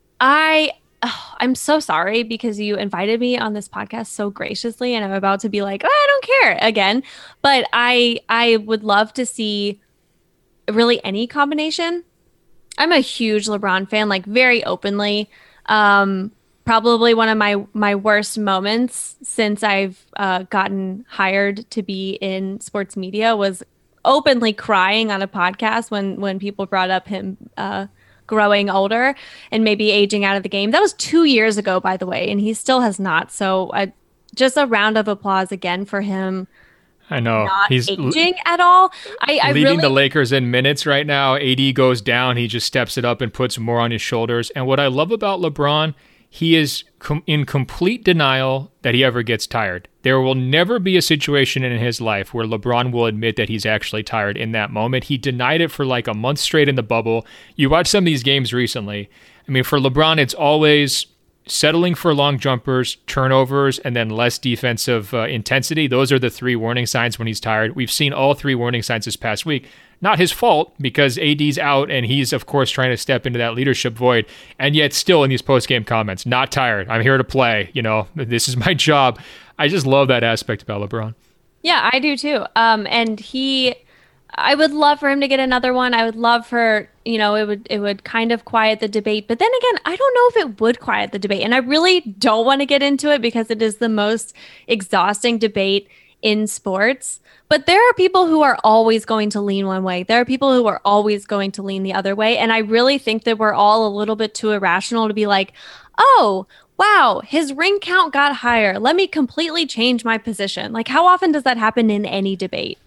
I oh, I'm so sorry because you invited me on this podcast so graciously, and I'm about to be like, oh, I don't care again. But I I would love to see really any combination. I'm a huge LeBron fan, like very openly. Um, probably one of my my worst moments since I've uh, gotten hired to be in sports media was openly crying on a podcast when when people brought up him uh, growing older and maybe aging out of the game. That was two years ago, by the way, and he still has not. So uh, just a round of applause again for him. I know not he's aging at all. I, I leading really... the Lakers in minutes right now. A D goes down. He just steps it up and puts more on his shoulders. And what I love about LeBron, he is com- in complete denial that he ever gets tired. There will never be a situation in his life where LeBron will admit that he's actually tired in that moment. He denied it for like a month straight in the bubble. You watch some of these games recently. I mean, for LeBron, it's always settling for long jumpers, turnovers, and then less defensive uh, intensity. Those are the three warning signs when he's tired. We've seen all three warning signs this past week. Not his fault because A D's out and he's, of course, trying to step into that leadership void. And yet still in these post-game comments, not tired. I'm here to play. You know, this is my job. I just love that aspect about LeBron. Yeah, I do too. Um, and he... I would love for him to get another one. I would love for, you know, it would it would kind of quiet the debate. But then again, I don't know if it would quiet the debate. And I really don't want to get into it because it is the most exhausting debate in sports. But there are people who are always going to lean one way. There are people who are always going to lean the other way. And I really think that we're all a little bit too irrational to be like, oh, wow, his ring count got higher. Let me completely change my position. Like, how often does that happen in any debate?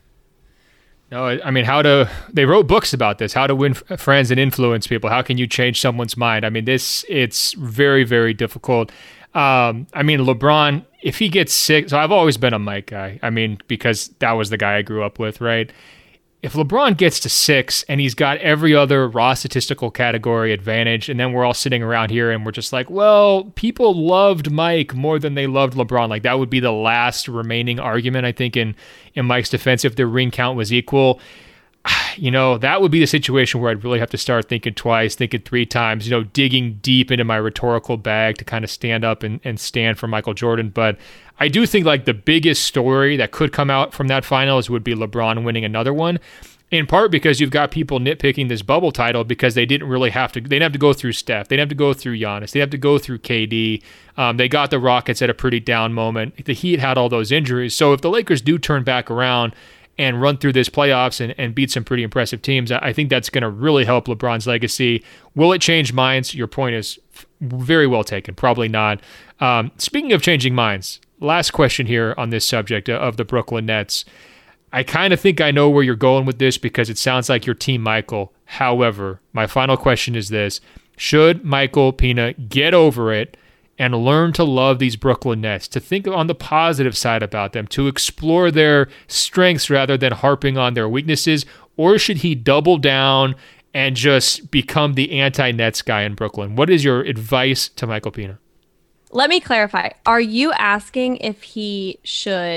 No, I mean, how to, they wrote books about this, how to win f- friends and influence people. How can you change someone's mind? I mean, this, it's very, very difficult. Um, I mean, LeBron, if he gets sick, so I've always been a Mike guy. I mean, because that was the guy I grew up with, right? If LeBron gets to six and he's got every other raw statistical category advantage, and then we're all sitting around here and we're just like, well, people loved Mike more than they loved LeBron. Like that would be the last remaining argument, I think, in, in Mike's defense if the ring count was equal. You know, that would be the situation where I'd really have to start thinking twice, thinking three times, you know, digging deep into my rhetorical bag to kind of stand up and, and stand for Michael Jordan. But I do think like the biggest story that could come out from that finals would be LeBron winning another one, in part because you've got people nitpicking this bubble title because they didn't really have to, they didn't have to go through Steph. They didn't have to go through Giannis. They have to go through K D. Um, they got the Rockets at a pretty down moment. The Heat had all those injuries. So if the Lakers do turn back around and run through this playoffs and, and beat some pretty impressive teams, I think that's going to really help LeBron's legacy. Will it change minds? Your point is very well taken. Probably not. Um, speaking of changing minds, last question here on this subject of the Brooklyn Nets. I kind of think I know where you're going with this because it sounds like you're Team Michael. However, my final question is this. Should Michael Pina get over it and learn to love these Brooklyn Nets, to think on the positive side about them, to explore their strengths rather than harping on their weaknesses? Or should he double down and just become the anti-Nets guy in Brooklyn? What is your advice to Michael Pina? Let me clarify. Are you asking if he should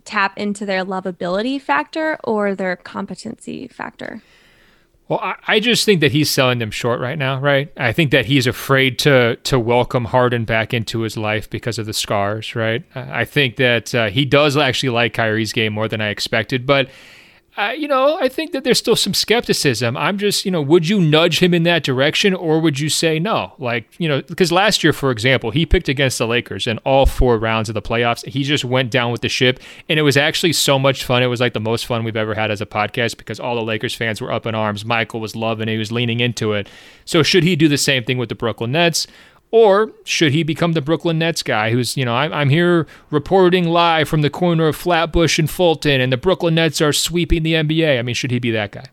tap into their lovability factor or their competency factor? Well, I, I just think that he's selling them short right now, right? I think that he's afraid to to welcome Harden back into his life because of the scars, right? I think that uh, he does actually like Kyrie's game more than I expected, but Uh, you know, I think that there's still some skepticism. I'm just, you know, would you nudge him in that direction, or would you say no? Like, you know, because last year, for example, he picked against the Lakers in all four rounds of the playoffs. He just went down with the ship, and it was actually so much fun. It was like the most fun we've ever had as a podcast because all the Lakers fans were up in arms. Michael was loving it. He was leaning into it. So should he do the same thing with the Brooklyn Nets? Or should he become the Brooklyn Nets guy who's, you know, I'm, I'm here reporting live from the corner of Flatbush and Fulton, and the Brooklyn Nets are sweeping the N B A? I mean, should he be that guy?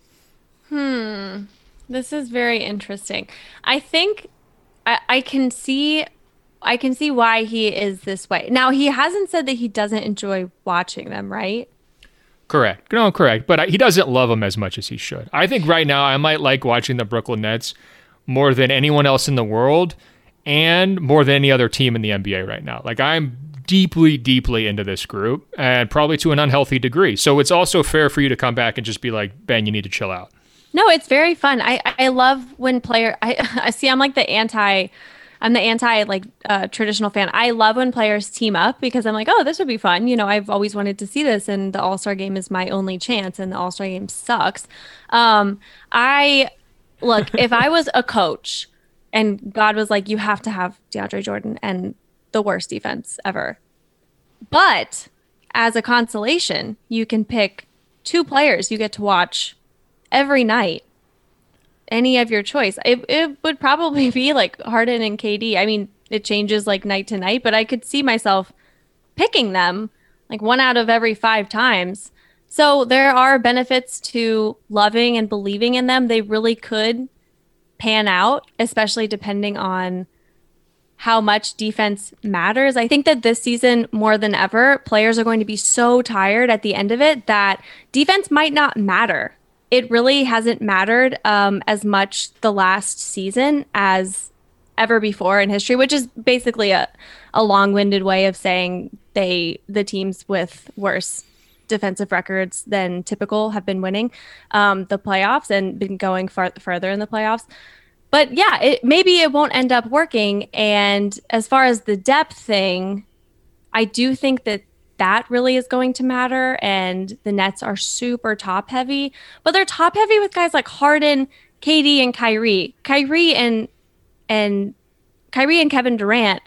Hmm. This is very interesting. I think I, I can see I can see why he is this way. Now, he hasn't said that he doesn't enjoy watching them, right? Correct. No, correct. But he doesn't love them as much as he should. I think right now I might like watching the Brooklyn Nets more than anyone else in the world, and more than any other team in the N B A right now. Like, I'm deeply, deeply into this group, and probably to an unhealthy degree. So it's also fair for you to come back and just be like, Ben, you need to chill out. No, it's very fun. I, I love when player, I, I see, I'm like the anti, I'm the anti like uh, traditional fan. I love when players team up because I'm like, oh, this would be fun. You know, I've always wanted to see this, and the All-Star game is my only chance, and the All-Star game sucks. Um, I, look, if I was a coach, and God was like, you have to have DeAndre Jordan and the worst defense ever. But as a consolation, you can pick two players you get to watch every night, any of your choice. It, it would probably be like Harden and K D. I mean, it changes like night to night, but I could see myself picking them like one out of every five times. So there are benefits to loving and believing in them. They really could pan out, especially depending on how much defense matters. I think that this season, more than ever, players are going to be so tired at the end of it that defense might not matter. It really hasn't mattered um, as much the last season as ever before in history, which is basically a, a long-winded way of saying they the teams with worse defensive records than typical have been winning um, the playoffs and been going far further in the playoffs. But yeah, it, maybe it won't end up working. And as far as the depth thing, I do think that that really is going to matter. And the Nets are super top heavy, but they're top heavy with guys like Harden, K D, and Kyrie. Kyrie and and Kyrie and Kevin Durant,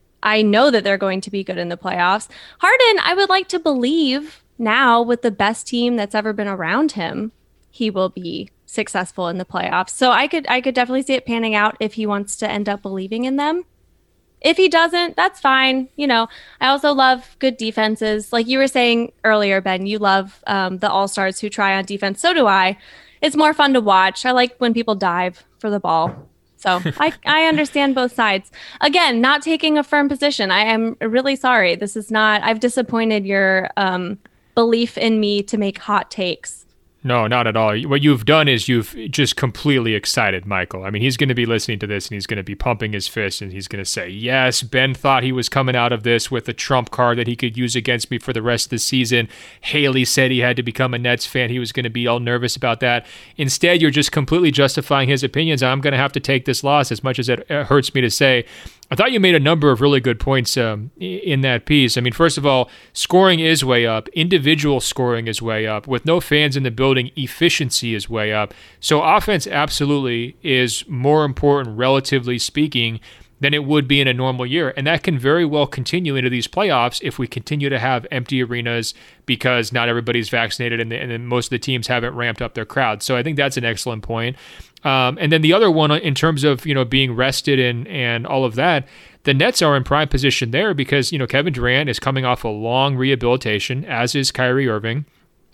I know that they're going to be good in the playoffs. Harden, I would like to believe now with the best team that's ever been around him, he will be successful in the playoffs. So I could I could definitely see it panning out if he wants to end up believing in them. If he doesn't, that's fine. You know, I also love good defenses. Like you were saying earlier, Ben, you love um, the all-stars who try on defense. So do I. It's more fun to watch. I like when people dive for the ball. So I, I understand both sides. Again, not taking a firm position. I am really sorry. This is not, I've disappointed your um, belief in me to make hot takes. No, not at all. What you've done is you've just completely excited Michael. I mean, he's going to be listening to this and he's going to be pumping his fist and he's going to say, yes, Ben thought he was coming out of this with a trump card that he could use against me for the rest of the season. Haley said he had to become a Nets fan. He was going to be all nervous about that. Instead, you're just completely justifying his opinions. I'm going to have to take this loss as much as it hurts me to say. I thought you made a number of really good points um, in that piece. I mean, first of all, scoring is way up. Individual scoring is way up. With no fans in the building, efficiency is way up. So offense absolutely is more important, relatively speaking, than it would be in a normal year. And that can very well continue into these playoffs if we continue to have empty arenas because not everybody's vaccinated and, the, and most of the teams haven't ramped up their crowd. So I think that's an excellent point. Um, and then the other one in terms of, you know, being rested and, and all of that, the Nets are in prime position there because, you know, Kevin Durant is coming off a long rehabilitation, as is Kyrie Irving.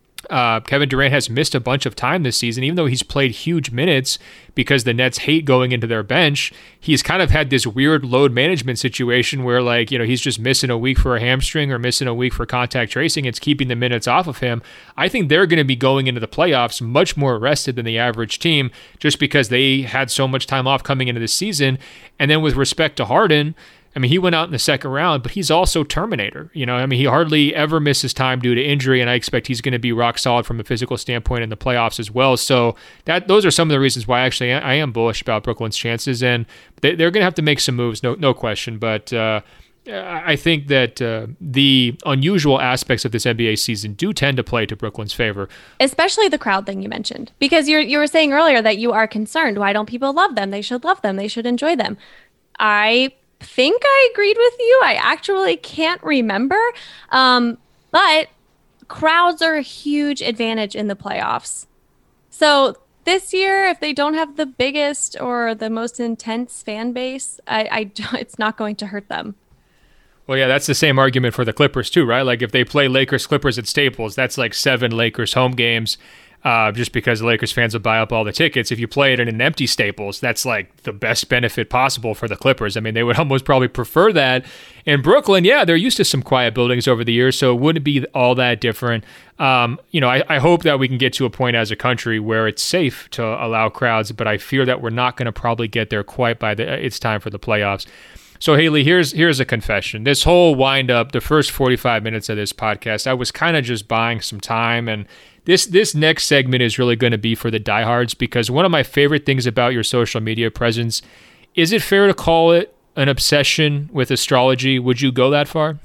Uh, Kevin Durant has missed a bunch of time this season, even though he's played huge minutes because the Nets hate going into their bench. He's kind of had this weird load management situation where, like, you know, he's just missing a week for a hamstring or missing a week for contact tracing. It's keeping the minutes off of him. I think they're going to be going into the playoffs much more rested than the average team just because they had so much time off coming into the season. And then with respect to Harden, I mean, he went out in the second round, but he's also Terminator. You know, I mean, he hardly ever misses time due to injury, and I expect he's going to be rock solid from a physical standpoint in the playoffs as well. So that those are some of the reasons why actually I am bullish about Brooklyn's chances, and they, they're going to have to make some moves, no no question. But uh, I think that uh, the unusual aspects of this N B A season do tend to play to Brooklyn's favor. Especially the crowd thing you mentioned, because you you were saying earlier that you are concerned. Why don't people love them? They should love them. They should enjoy them. I think I agreed with you. I actually can't remember. Um, but crowds are a huge advantage in the playoffs. So this year, if they don't have the biggest or the most intense fan base, I, I it's not going to hurt them. Well, yeah, that's the same argument for the Clippers too, right? Like if they play Lakers Clippers at Staples, that's like seven Lakers home games. Uh, just because the Lakers fans will buy up all the tickets. If you play it in an empty Staples, that's like the best benefit possible for the Clippers. I mean, they would almost probably prefer that. In Brooklyn, yeah, they're used to some quiet buildings over the years, so it wouldn't be all that different. Um, you know, I, I hope that we can get to a point as a country where it's safe to allow crowds, but I fear that we're not going to probably get there quite by the it's time for the playoffs. So, Haley, here's here's a confession. This whole wind-up, the first forty-five minutes of this podcast, I was kind of just buying some time, and This this next segment is really going to be for the diehards, because one of my favorite things about your social media presence, is it fair to call it an obsession with astrology? Would you go that far?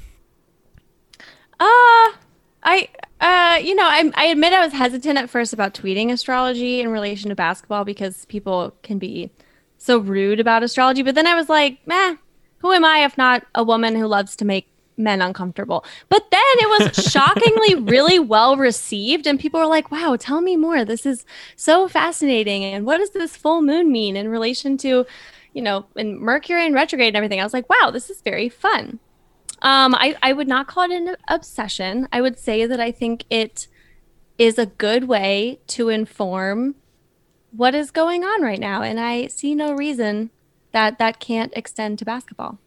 Uh, I, uh, you know, I, I admit I was hesitant at first about tweeting astrology in relation to basketball because people can be so rude about astrology. But then I was like, meh, who am I if not a woman who loves to make men uncomfortable? But then it was shockingly really well received, and people were like, wow, tell me more, this is so fascinating, and what does this full moon mean in relation to, you know, in Mercury and retrograde and everything. I was like, wow, this is very fun. um I, I would not call it an obsession. I would say that I think it is a good way to inform what is going on right now, and I see no reason that that can't extend to basketball.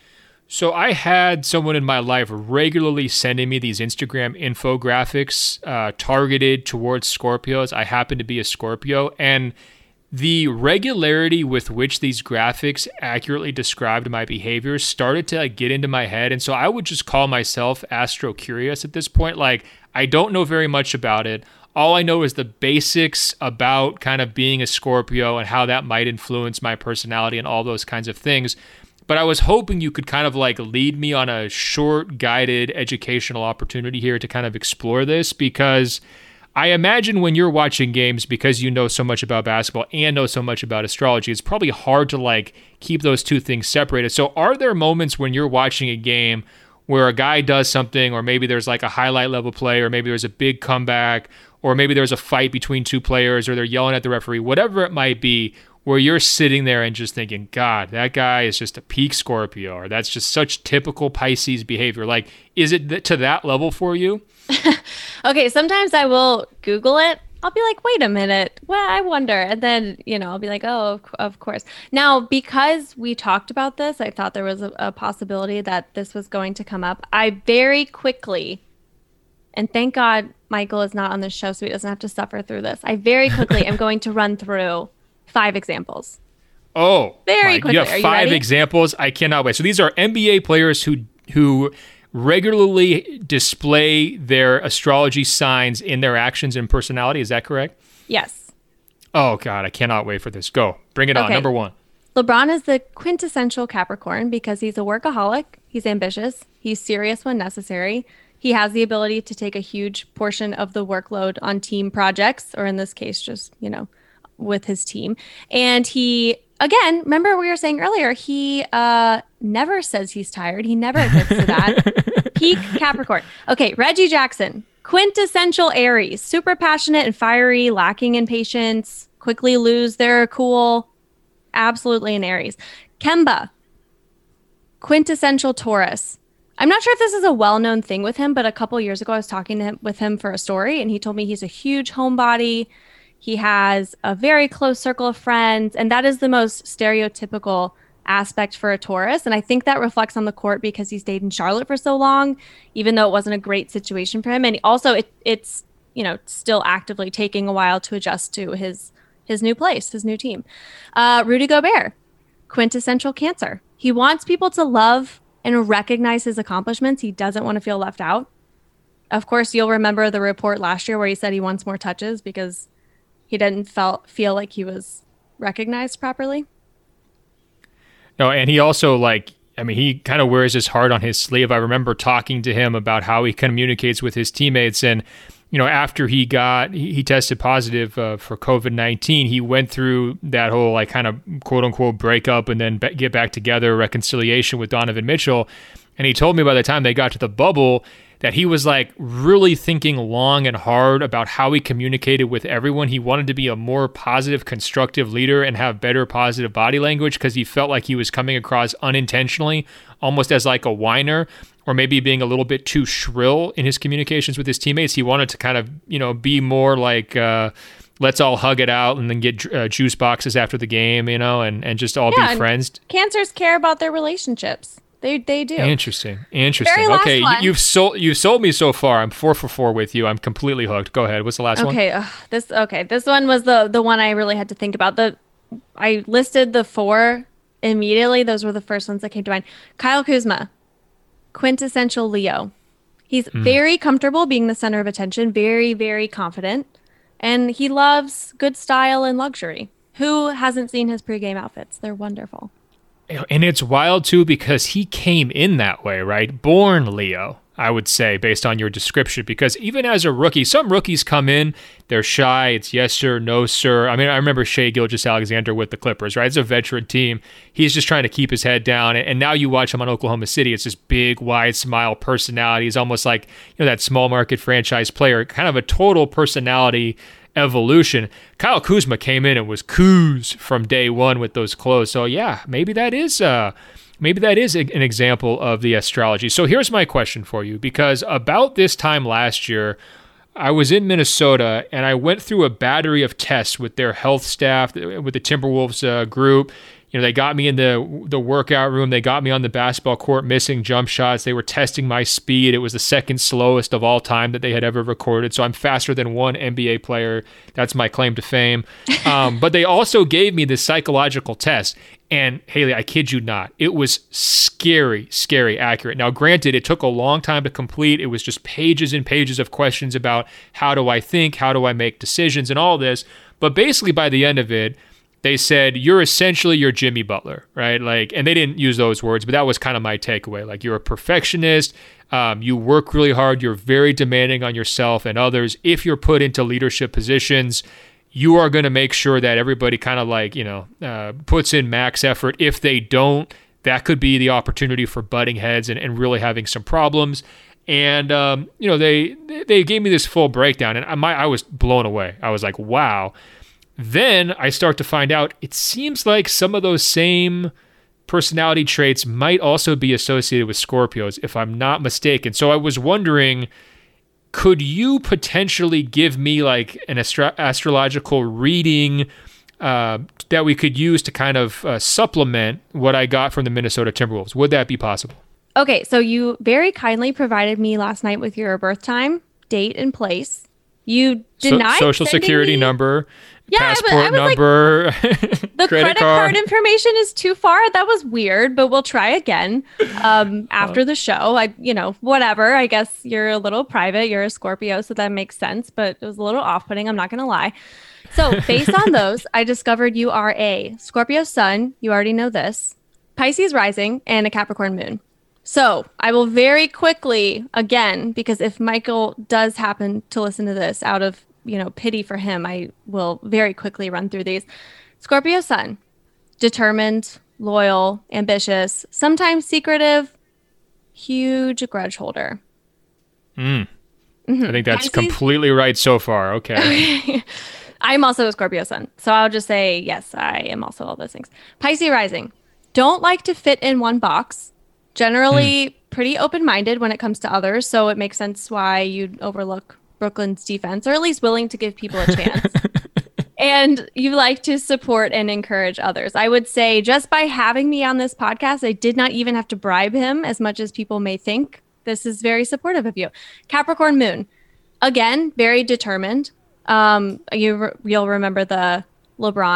So I had someone in my life regularly sending me these Instagram infographics uh, targeted towards Scorpios. I happen to be a Scorpio, and the regularity with which these graphics accurately described my behaviors started to like, get into my head. And so I would just call myself astro curious at this point. Like, I don't know very much about it. All I know is the basics about kind of being a Scorpio and how that might influence my personality and all those kinds of things. But I was hoping you could kind of like lead me on a short, guided educational opportunity here to kind of explore this, because I imagine when you're watching games, because you know so much about basketball and know so much about astrology, it's probably hard to like keep those two things separated. So are there moments when you're watching a game where a guy does something, or maybe there's like a highlight level play, or maybe there's a big comeback, or maybe there's a fight between two players, or they're yelling at the referee, whatever it might be, where you're sitting there and just thinking, God, that guy is just a peak Scorpio, or that's just such typical Pisces behavior? Like, is it th- to that level for you? Okay, sometimes I will Google it. I'll be like, wait a minute, well, I wonder. And then, you know, I'll be like, oh, of, of course. Now, because we talked about this, I thought there was a, a possibility that this was going to come up. I very quickly, and thank God Michael is not on the show so he doesn't have to suffer through this. I very quickly am going to run through five examples. Oh, very my, quickly. You have Are you five ready? examples. I cannot wait. So these are N B A players who who regularly display their astrology signs in their actions and personality. Is that correct? Yes. Oh, God, I cannot wait for this. Go. Bring it on. Okay. Number one. LeBron is the quintessential Capricorn because he's a workaholic. He's ambitious. He's serious when necessary. He has the ability to take a huge portion of the workload on team projects, or in this case, just, you know, with his team. And he, again, remember we were saying earlier, he uh, never says he's tired. He never admits to that. Peak Capricorn. Okay, Reggie Jackson, quintessential Aries, super passionate and fiery, lacking in patience, quickly lose their cool. Absolutely an Aries. Kemba, quintessential Taurus. I'm not sure if this is a well-known thing with him, but a couple years ago I was talking to him, with him for a story, and he told me he's a huge homebody. He has a very close circle of friends, and that is the most stereotypical aspect for a Taurus. And I think that reflects on the court because he stayed in Charlotte for so long, even though it wasn't a great situation for him. And also, it, it's you know still actively taking a while to adjust to his his new place, his new team. Uh, Rudy Gobert, quintessential Cancer. He wants people to love and recognize his accomplishments. He doesn't want to feel left out. Of course, you'll remember the report last year where he said he wants more touches because he didn't felt, feel like he was recognized properly. No, and he also, like, I mean, he kind of wears his heart on his sleeve. I remember talking to him about how he communicates with his teammates. And, you know, after he got, he, he tested positive uh, for COVID nineteen, he went through that whole, like, kind of quote unquote breakup and then be- get back together, reconciliation with Donovan Mitchell. And he told me by the time they got to the bubble that he was like really thinking long and hard about how he communicated with everyone. He wanted to be a more positive, constructive leader and have better positive body language because he felt like he was coming across unintentionally, almost as like a whiner, or maybe being a little bit too shrill in his communications with his teammates. He wanted to kind of, you know, be more like, uh, let's all hug it out and then get uh, juice boxes after the game, you know, and, and just all yeah, be friends. Cancers care about their relationships. They they do. Interesting. Interesting. Very last okay, one. you've sold you've sold me so far. I'm four for four with you. I'm completely hooked. Go ahead. What's the last one? Okay, uh, this okay. This one was the the one I really had to think about. The I listed the four immediately. Those were the first ones that came to mind. Kyle Kuzma, quintessential Leo. He's mm. very comfortable being the center of attention. Very very confident, and he loves good style and luxury. Who hasn't seen his pregame outfits? They're wonderful. And it's wild, too, because he came in that way, right? Born Leo, I would say, based on your description. Because even as a rookie, some rookies come in, they're shy. It's yes, sir, no, sir. I mean, I remember Shai Gilgeous-Alexander with the Clippers, right? It's a veteran team. He's just trying to keep his head down. And now you watch him on Oklahoma City. It's this big, wide smile personality. He's almost like, you know, that small market franchise player, kind of a total personality evolution. Kyle Kuzma came in and was Kuz from day one with those clothes. So yeah, maybe that is uh, maybe that is a, an example of the astrology. So here's my question for you, because about this time last year, I was in Minnesota and I went through a battery of tests with their health staff, with the Timberwolves uh, group. You know, they got me in the the workout room. They got me on the basketball court missing jump shots. They were testing my speed. It was the second slowest of all time that they had ever recorded. So I'm faster than one N B A player. That's my claim to fame. Um, but they also gave me this psychological test. And Haley, I kid you not, it was scary, scary accurate. Now, granted, it took a long time to complete. It was just pages and pages of questions about how do I think, how do I make decisions, and all this. But basically, by the end of it, they said, you're essentially your Jimmy Butler, right? Like, and they didn't use those words, but that was kind of my takeaway. Like, you're a perfectionist. Um, you work really hard. You're very demanding on yourself and others. If you're put into leadership positions, you are going to make sure that everybody kind of like, you know, uh, puts in max effort. If they don't, that could be the opportunity for butting heads and, and really having some problems. And, um, you know, they they gave me this full breakdown, and I, my, I was blown away. I was like, wow. Then I start to find out it seems like some of those same personality traits might also be associated with Scorpios, if I'm not mistaken. So I was wondering, could you potentially give me like an astro- astrological reading uh, that we could use to kind of uh, supplement what I got from the Minnesota Timberwolves? Would that be possible? Okay, so you very kindly provided me last night with your birth time, date, and place. You denied so, social security me... number, yeah, passport I was, I was number, like, the credit credit card. card information is too far. That was weird, but we'll try again um, after the show. I, you know, whatever. I guess you're a little private. You're a Scorpio, so that makes sense. But it was a little off-putting. I'm not going to lie. So based on those, I discovered you are a Scorpio sun. You already know this. Pisces rising and a Capricorn moon. So I will very quickly, again, because if Michael does happen to listen to this out of, you know, pity for him, I will very quickly run through these. Scorpio sun, determined, loyal, ambitious, sometimes secretive, huge grudge holder. Mm. Mm-hmm. I think that's Pisces? Completely right so far. Okay. I'm also a Scorpio sun, so I'll just say, yes, I am also all those things. Pisces rising, don't like to fit in one box. Generally mm. pretty open-minded when it comes to others, so it makes sense why you'd overlook Brooklyn's defense, or at least willing to give people a chance. And you like to support and encourage others. I would say just by having me on this podcast, I did not even have to bribe him as much as people may think. This is very supportive of you. Capricorn moon, again, very determined. Um, you re- you'll remember the LeBron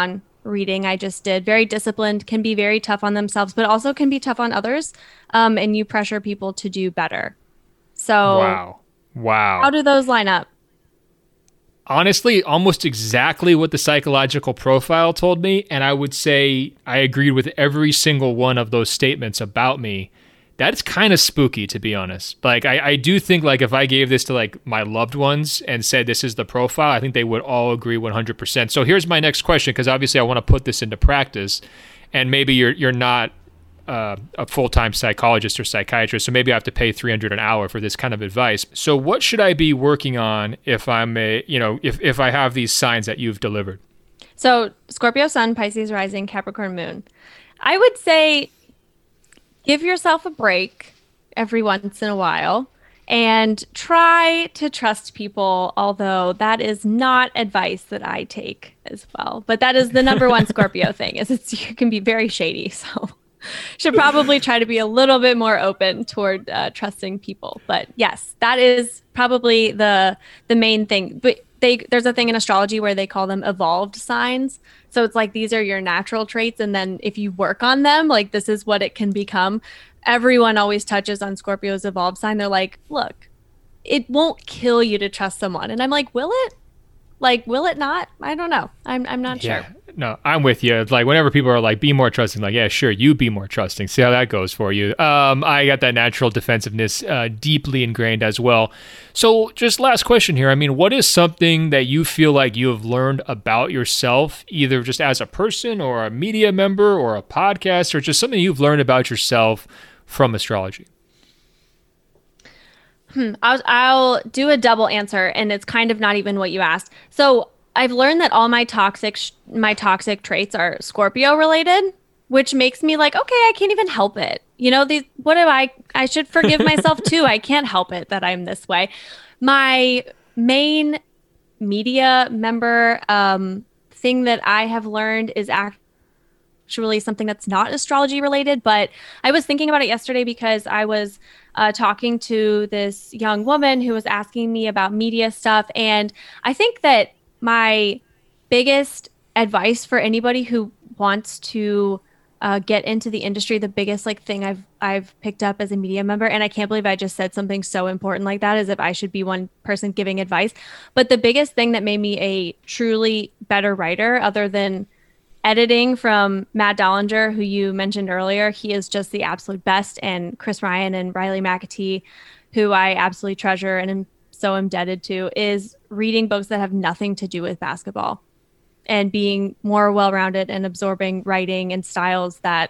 reading I just did. Very disciplined, can be very tough on themselves, but also can be tough on others. Um, and you pressure people to do better. So wow. Wow. How do those line up? Honestly, almost exactly what the psychological profile told me. And I would say I agreed with every single one of those statements about me. That's kind of spooky, to be honest. Like, I, I do think, like, if I gave this to, like, my loved ones and said this is the profile, I think they would all agree one hundred percent. So here's my next question, because obviously I want to put this into practice. And maybe you're you're not uh, a full-time psychologist or psychiatrist, so maybe I have to pay three hundred dollars an hour for this kind of advice. So what should I be working on if I'm a, you know, if, if I have these signs that you've delivered? So Scorpio sun, Pisces rising, Capricorn moon. I would say give yourself a break every once in a while and try to trust people, although that is not advice that I take as well. But that is the number one Scorpio thing, is it's, you can be very shady. So should probably try to be a little bit more open toward uh, trusting people. But yes, that is probably the the main thing. But they there's a thing in astrology where they call them evolved signs. So it's like these are your natural traits, and then if you work on them, like this is what it can become. Everyone always touches on Scorpio's evolved sign. They're like, look, it won't kill you to trust someone. And I'm like, will it? Like, will it not? I don't know. I'm I'm not yeah. sure. No, I'm with you. It's like whenever people are like, be more trusting, like, yeah, sure, you be more trusting. See how that goes for you. Um, I got that natural defensiveness uh, deeply ingrained as well. So just last question here. I mean, what is something that you feel like you have learned about yourself, either just as a person or a media member or a podcast, or just something you've learned about yourself from astrology? Hmm. I'll, I'll do a double answer, and it's kind of not even what you asked. So I've learned that all my toxic sh- my toxic traits are Scorpio related, which makes me like, okay, I can't even help it. You know, these what do I I should forgive myself too. I can't help it that I'm this way. My main media member um, thing that I have learned is actually something that's not astrology related, but I was thinking about it yesterday because I was uh, talking to this young woman who was asking me about media stuff, and I think that my biggest advice for anybody who wants to uh, get into the industry, the biggest like thing I've I've picked up as a media member, and I can't believe I just said something so important like that, as if I should be one person giving advice. But the biggest thing that made me a truly better writer, other than editing, from Matt Dollinger, who you mentioned earlier, he is just the absolute best, and Chris Ryan and Riley McAtee, who I absolutely treasure and am so indebted to, is reading books that have nothing to do with basketball and being more well-rounded and absorbing writing and styles that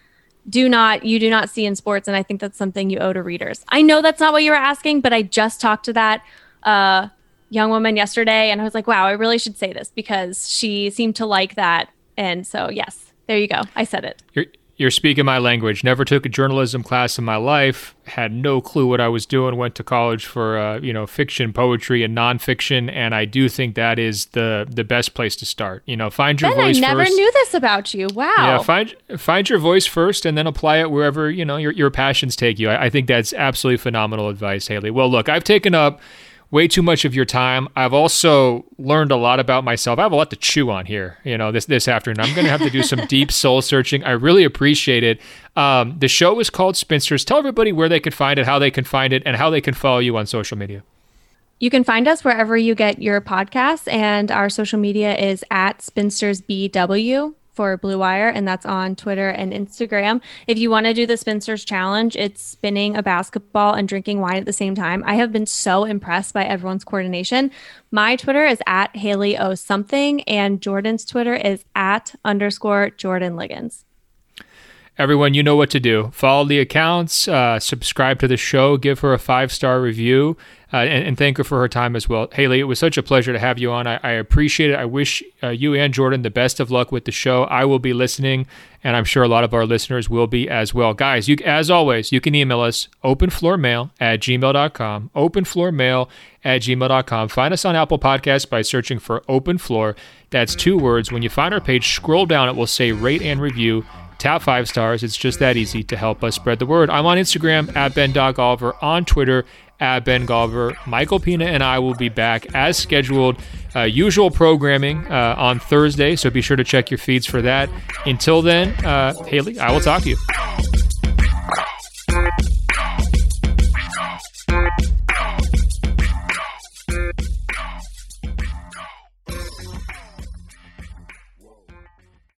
do not you do not see in sports. And I think that's something you owe to readers. I know that's not what you were asking, but I just talked to that uh, young woman yesterday, and I was like, wow, I really should say this because she seemed to like that. And so, yes, there you go. I said it. You're- You're speaking my language. Never took a journalism class in my life. Had no clue what I was doing. Went to college for uh, you know fiction, poetry, and nonfiction. And I do think that is the the best place to start. You know, find your Ben, voice I never first. knew this about you. Wow. Yeah, find find your voice first, and then apply it wherever you know your your passions take you. I, I think that's absolutely phenomenal advice, Haley. Well, look, I've taken up way too much of your time. I've also learned a lot about myself. I have a lot to chew on here, you know, this this afternoon. I'm going to have to do some deep soul searching. I really appreciate it. Um, the show is called Spinsters. Tell everybody where they can find it, how they can find it, and how they can follow you on social media. You can find us wherever you get your podcasts, and our social media is at Spinsters B W for Blue Wire, and that's on Twitter and Instagram. If you want to do the Spinsters Challenge, it's spinning a basketball and drinking wine at the same time. I have been so impressed by everyone's coordination. My Twitter is at Haley O something, and Jordan's Twitter is at underscore Jordan Liggins. Everyone, you know what to do. Follow the accounts, uh, subscribe to the show, give her a five-star review, uh, and, and thank her for her time as well. Haley, it was such a pleasure to have you on. I, I appreciate it. I wish uh, you and Jordan the best of luck with the show. I will be listening, and I'm sure a lot of our listeners will be as well. Guys, you, as always, you can email us, openfloormail at gmail dot com, openfloormail at gmail dot com. Find us on Apple Podcasts by searching for Open Floor. That's two words. When you find our page, scroll down. It will say rate and review. Tap five stars. It's just that easy to help us spread the word. I'm on Instagram at Ben Golliver, on Twitter at Ben Golliver. Michael Pina and I will be back as scheduled uh, usual programming uh, on Thursday, so be sure to check your feeds for that. Until then, uh, Haley, I will talk to you.